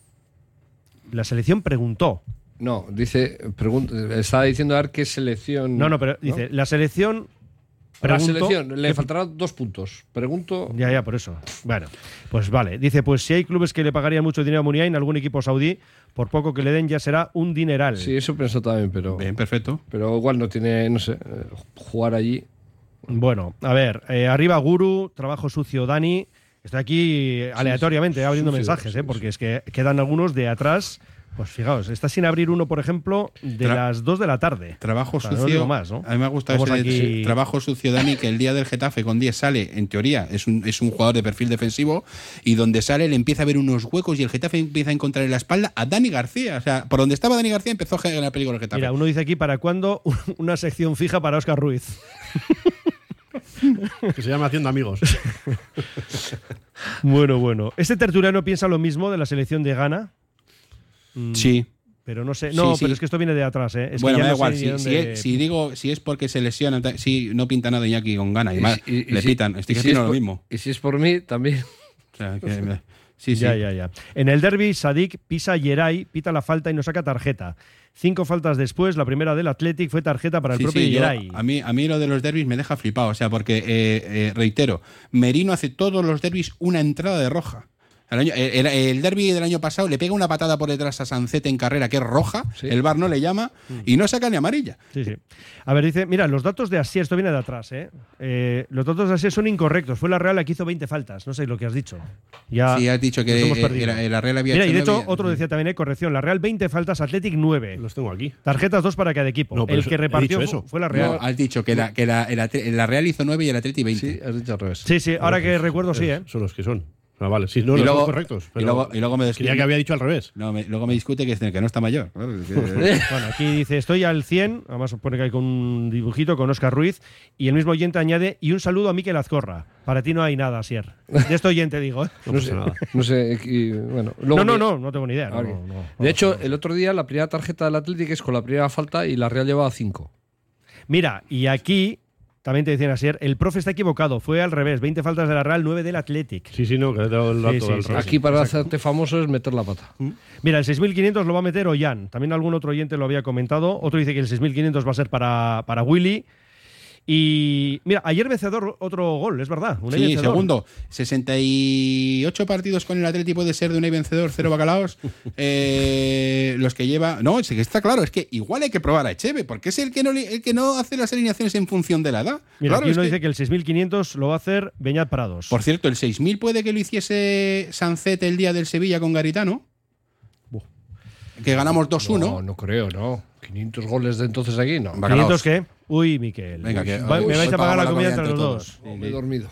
La selección preguntó. No, estaba diciendo a ver qué selección... No, pero dice, la selección... La selección, le faltarán 2 puntos. Pregunto... Ya, por eso. Bueno, pues vale. Dice, pues si hay clubes que le pagarían mucho dinero a Muniain, algún equipo saudí, por poco que le den ya será un dineral. Sí, eso pensó también, pero... Bien, perfecto. Pero igual no tiene, no sé, jugar allí... Bueno, a ver, arriba Guru, trabajo sucio Dani. Estoy aquí aleatoriamente abriendo mensajes, porque es que quedan algunos de atrás Pues fijaos, está sin abrir uno, por ejemplo, de las 2 de la tarde. Trabajo O sea, no sucio. digo más, ¿no? A mí me ha gustado Vamos ese aquí- trabajo sucio, Dani, que el día del Getafe con 10 sale, en teoría, es un jugador de perfil defensivo, y donde sale le empieza a ver unos huecos y el Getafe empieza a encontrar en la espalda a Dani García. O sea, por donde estaba Dani García empezó a generar peligro el Getafe. Mira, uno dice aquí, ¿para cuándo una sección fija para Óscar Ruiz? Que se llama Haciendo Amigos. Bueno. ¿Este tertuliano piensa lo mismo de la selección de Ghana? Sí. Pero no sé. Sí, No, sí. pero es que esto viene de atrás, ¿eh? Es Bueno, que me ya da no sé igual. ni dónde- Si es porque se lesiona, sí, no pinta nada Iñaki con Ghana. Y más, le si- pitan. Estoy y si haciendo es lo por- mismo. Y si es por mí, también. O sea, sí. Ya. En el derbi, Sadik pisa a Yeray, pita la falta y nos saca tarjeta. 5 faltas después, la primera del Athletic fue tarjeta para el propio yo- Yeray. a mí lo de los derbis me deja flipado. O sea, porque, reitero, Merino hace todos los derbis una entrada de roja. El derbi del año pasado le pega una patada por detrás a Sancet en carrera que es roja, el VAR no le llama y no saca ni amarilla. Sí. A ver, dice, mira, los datos de Asier, esto viene de atrás, ¿eh? Los datos de Asier son incorrectos. Fue la Real la que hizo 20 faltas. No sé lo que has dicho. Ya Sí, has dicho que nos hemos perdido. la Real había Mira, hecho y de hecho, 9. otro decía también, corrección, la Real 20 faltas, Athletic 9. Los tengo aquí. Tarjetas 2 para cada equipo. No, pero el que he repartió dicho eso. fue la Real. No, has dicho que la Real hizo 9 y el Atleti 20. Sí, has dicho al revés. Sí, ahora que recuerdo, sí, ¿eh? Son los que son. Ah, vale, sí, no, Y no luego- son correctos. y Pero luego me discute. creía que había dicho al revés. No, luego me discute que no está mayor. Claro, es que- Bueno, aquí dice, estoy al 100, además pone que hay con un dibujito con Óscar Ruiz, y el mismo oyente añade, y un saludo a Mikel Azcorra. Para ti no hay nada, Asier. De este oyente digo, ¿eh? No sé, no sé. Bueno, luego No tengo ni idea. A ver, no. de hecho, el otro día la primera tarjeta del Athletic es con la primera falta y la Real llevaba 5. Mira, y aquí también te decían Asier, el profe está equivocado, fue al revés, 20 faltas de la Real, 9 del Athletic. Sí, no, que he dado el dato Sí, al sí. revés. Aquí para Exacto. hacerte famoso es meter la pata. Mira, el 6.500 lo va a meter Ollán. También algún otro oyente lo había comentado. Otro dice que el 6.500 va a ser para Willy. Y mira, ayer vencedor otro gol, es verdad. Unai Sí, vencedor. segundo. 68 partidos con el Atleti puede ser de Unai vencedor, 0 bacalaos. Los que lleva. No, es que está claro, es que igual hay que probar a Echeve, porque es el que no hace las alineaciones en función de la edad. Mira, Claro, aquí es uno que- dice que el 6.500 lo va a hacer Beñat Prados. Por cierto, el 6.000 puede que lo hiciese Sancet el día del Sevilla con Garitano. Que ganamos 2-1. No creo, no. 500 goles de entonces aquí, no. ¿500 qué? Uy, Miquel. Venga, que- Me hoy vais a pagar pagamos la comida entre los dos. Me he dormido.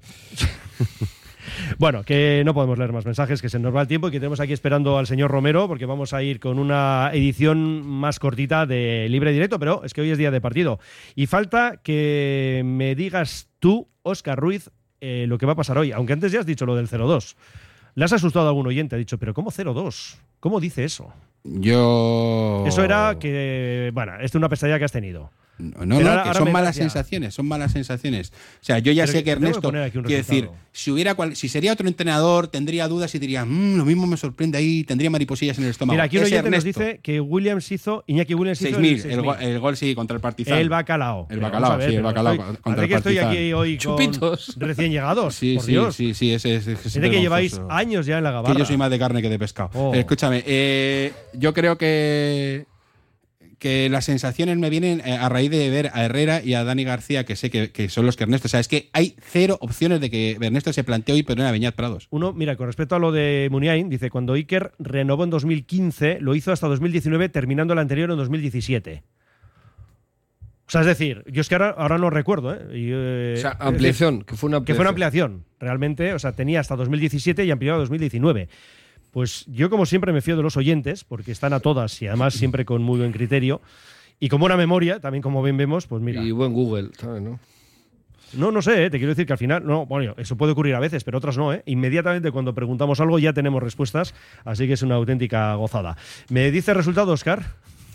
Bueno, que no podemos leer más mensajes, que se nos va el tiempo y que tenemos aquí esperando al señor Romero, porque vamos a ir con una edición más cortita de Libre Directo, pero es que hoy es día de partido. Y falta que me digas tú, Óscar Ruiz, lo que va a pasar hoy, aunque antes ya has dicho lo del 0-2. Le has asustado a algún oyente, ha dicho, pero ¿cómo 0-2? ¿Cómo dice eso? Yo. Eso era que, bueno, esto es una pesadilla que has tenido. No, Pero no, ahora- que ahora son me malas das ya. sensaciones, son malas sensaciones. O sea, yo ya Pero sé que que tengo que Ernesto, poner aquí un quiero decir, resultado. si sería otro entrenador, tendría dudas y diría, lo mismo me sorprende ahí, tendría mariposillas en el estómago. Mira, aquí un Es oyente nos Ernesto. dice que Iñaki Williams hizo 6.000, el gol sí, contra el Partizan. El bacalao. El Pero bacalao, vamos a ver, sí, el pero bacalao estoy- contra parece el que estoy Partizan. aquí hoy con Chupitos. recién llegados, Sí, por sí, Dios. sí, ese es Dice que lleváis años ya en la Que gabarra. yo soy más de carne que de pescado. Oh. Escúchame, yo creo que las sensaciones me vienen a raíz de ver a Herrera y a Dani García, que sé que son los que Ernesto. O sea, es que hay cero opciones de que Ernesto se plantee hoy poner a Beñat Prados. Uno, mira, con respecto a lo de Muniain, dice, cuando Iker renovó en 2015, lo hizo hasta 2019, terminando el anterior en 2017. O sea, es decir, yo es que ahora no recuerdo, ¿eh? O sea, ampliación, que fue una Que fue una ampliación, realmente. O sea, tenía hasta 2017 y ampliado a 2019. Pues yo, como siempre, me fío de los oyentes, porque están a todas y además siempre con muy buen criterio. Y con buena memoria, también como bien vemos, pues mira. Y buen Google, ¿sabes, no? No sé, te quiero decir que al final, no, bueno, eso puede ocurrir a veces, pero otras no, ¿eh? Inmediatamente cuando preguntamos algo ya tenemos respuestas, así que es una auténtica gozada. ¿Me dice el resultado, Óscar?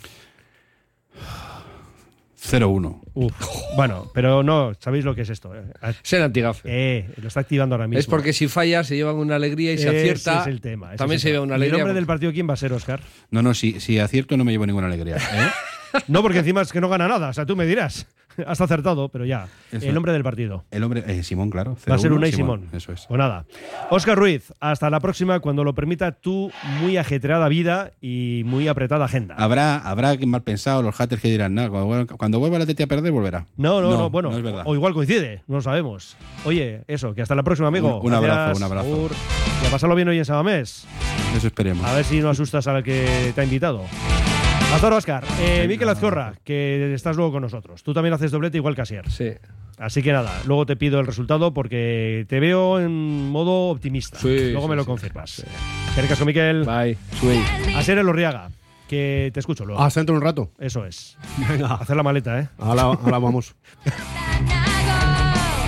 0-1. Bueno, pero no, ¿sabéis lo que es esto? Es el antigafe. Lo está activando ahora mismo. Es porque si falla se llevan una alegría y si Ese acierta es el tema. también se lleva una ¿Y el alegría. hombre del partido quién va a ser, Óscar? No, si acierto no me llevo ninguna alegría. No, porque encima es que no gana nada, o sea, tú me dirás. Has acertado, pero ya. Eso. El hombre del partido. El hombre, Simón, claro. Va a ser 0-1, Unai Simón. Eso es. Pues nada. Óscar Ruiz, hasta la próxima, cuando lo permita tu muy ajetreada vida y muy apretada agenda. Habrá que mal pensado, los haters que dirán, no, cuando vuelva la Teti a perder, volverá. No, bueno. No es verdad. O igual coincide, no lo sabemos. Oye, eso, que hasta la próxima, amigo. Un abrazo, Gracias. un abrazo. Agur. Y a pasarlo bien hoy en Sabamés. Eso esperemos. A ver si no asustas al que te ha invitado. Hasta ahora, Óscar. Mikel Azcorra, que estás luego con nosotros. Tú también haces doblete igual que Asier. Sí. Así que nada, luego te pido el resultado porque te veo en modo optimista. Luego me lo confirmas. Gericasco, Mikel. Bye. Sweet. Asier Elorriaga, que te escucho luego. Hasta dentro de un rato. Eso es. Venga. Hacer la maleta, ¿eh? Ahora vamos.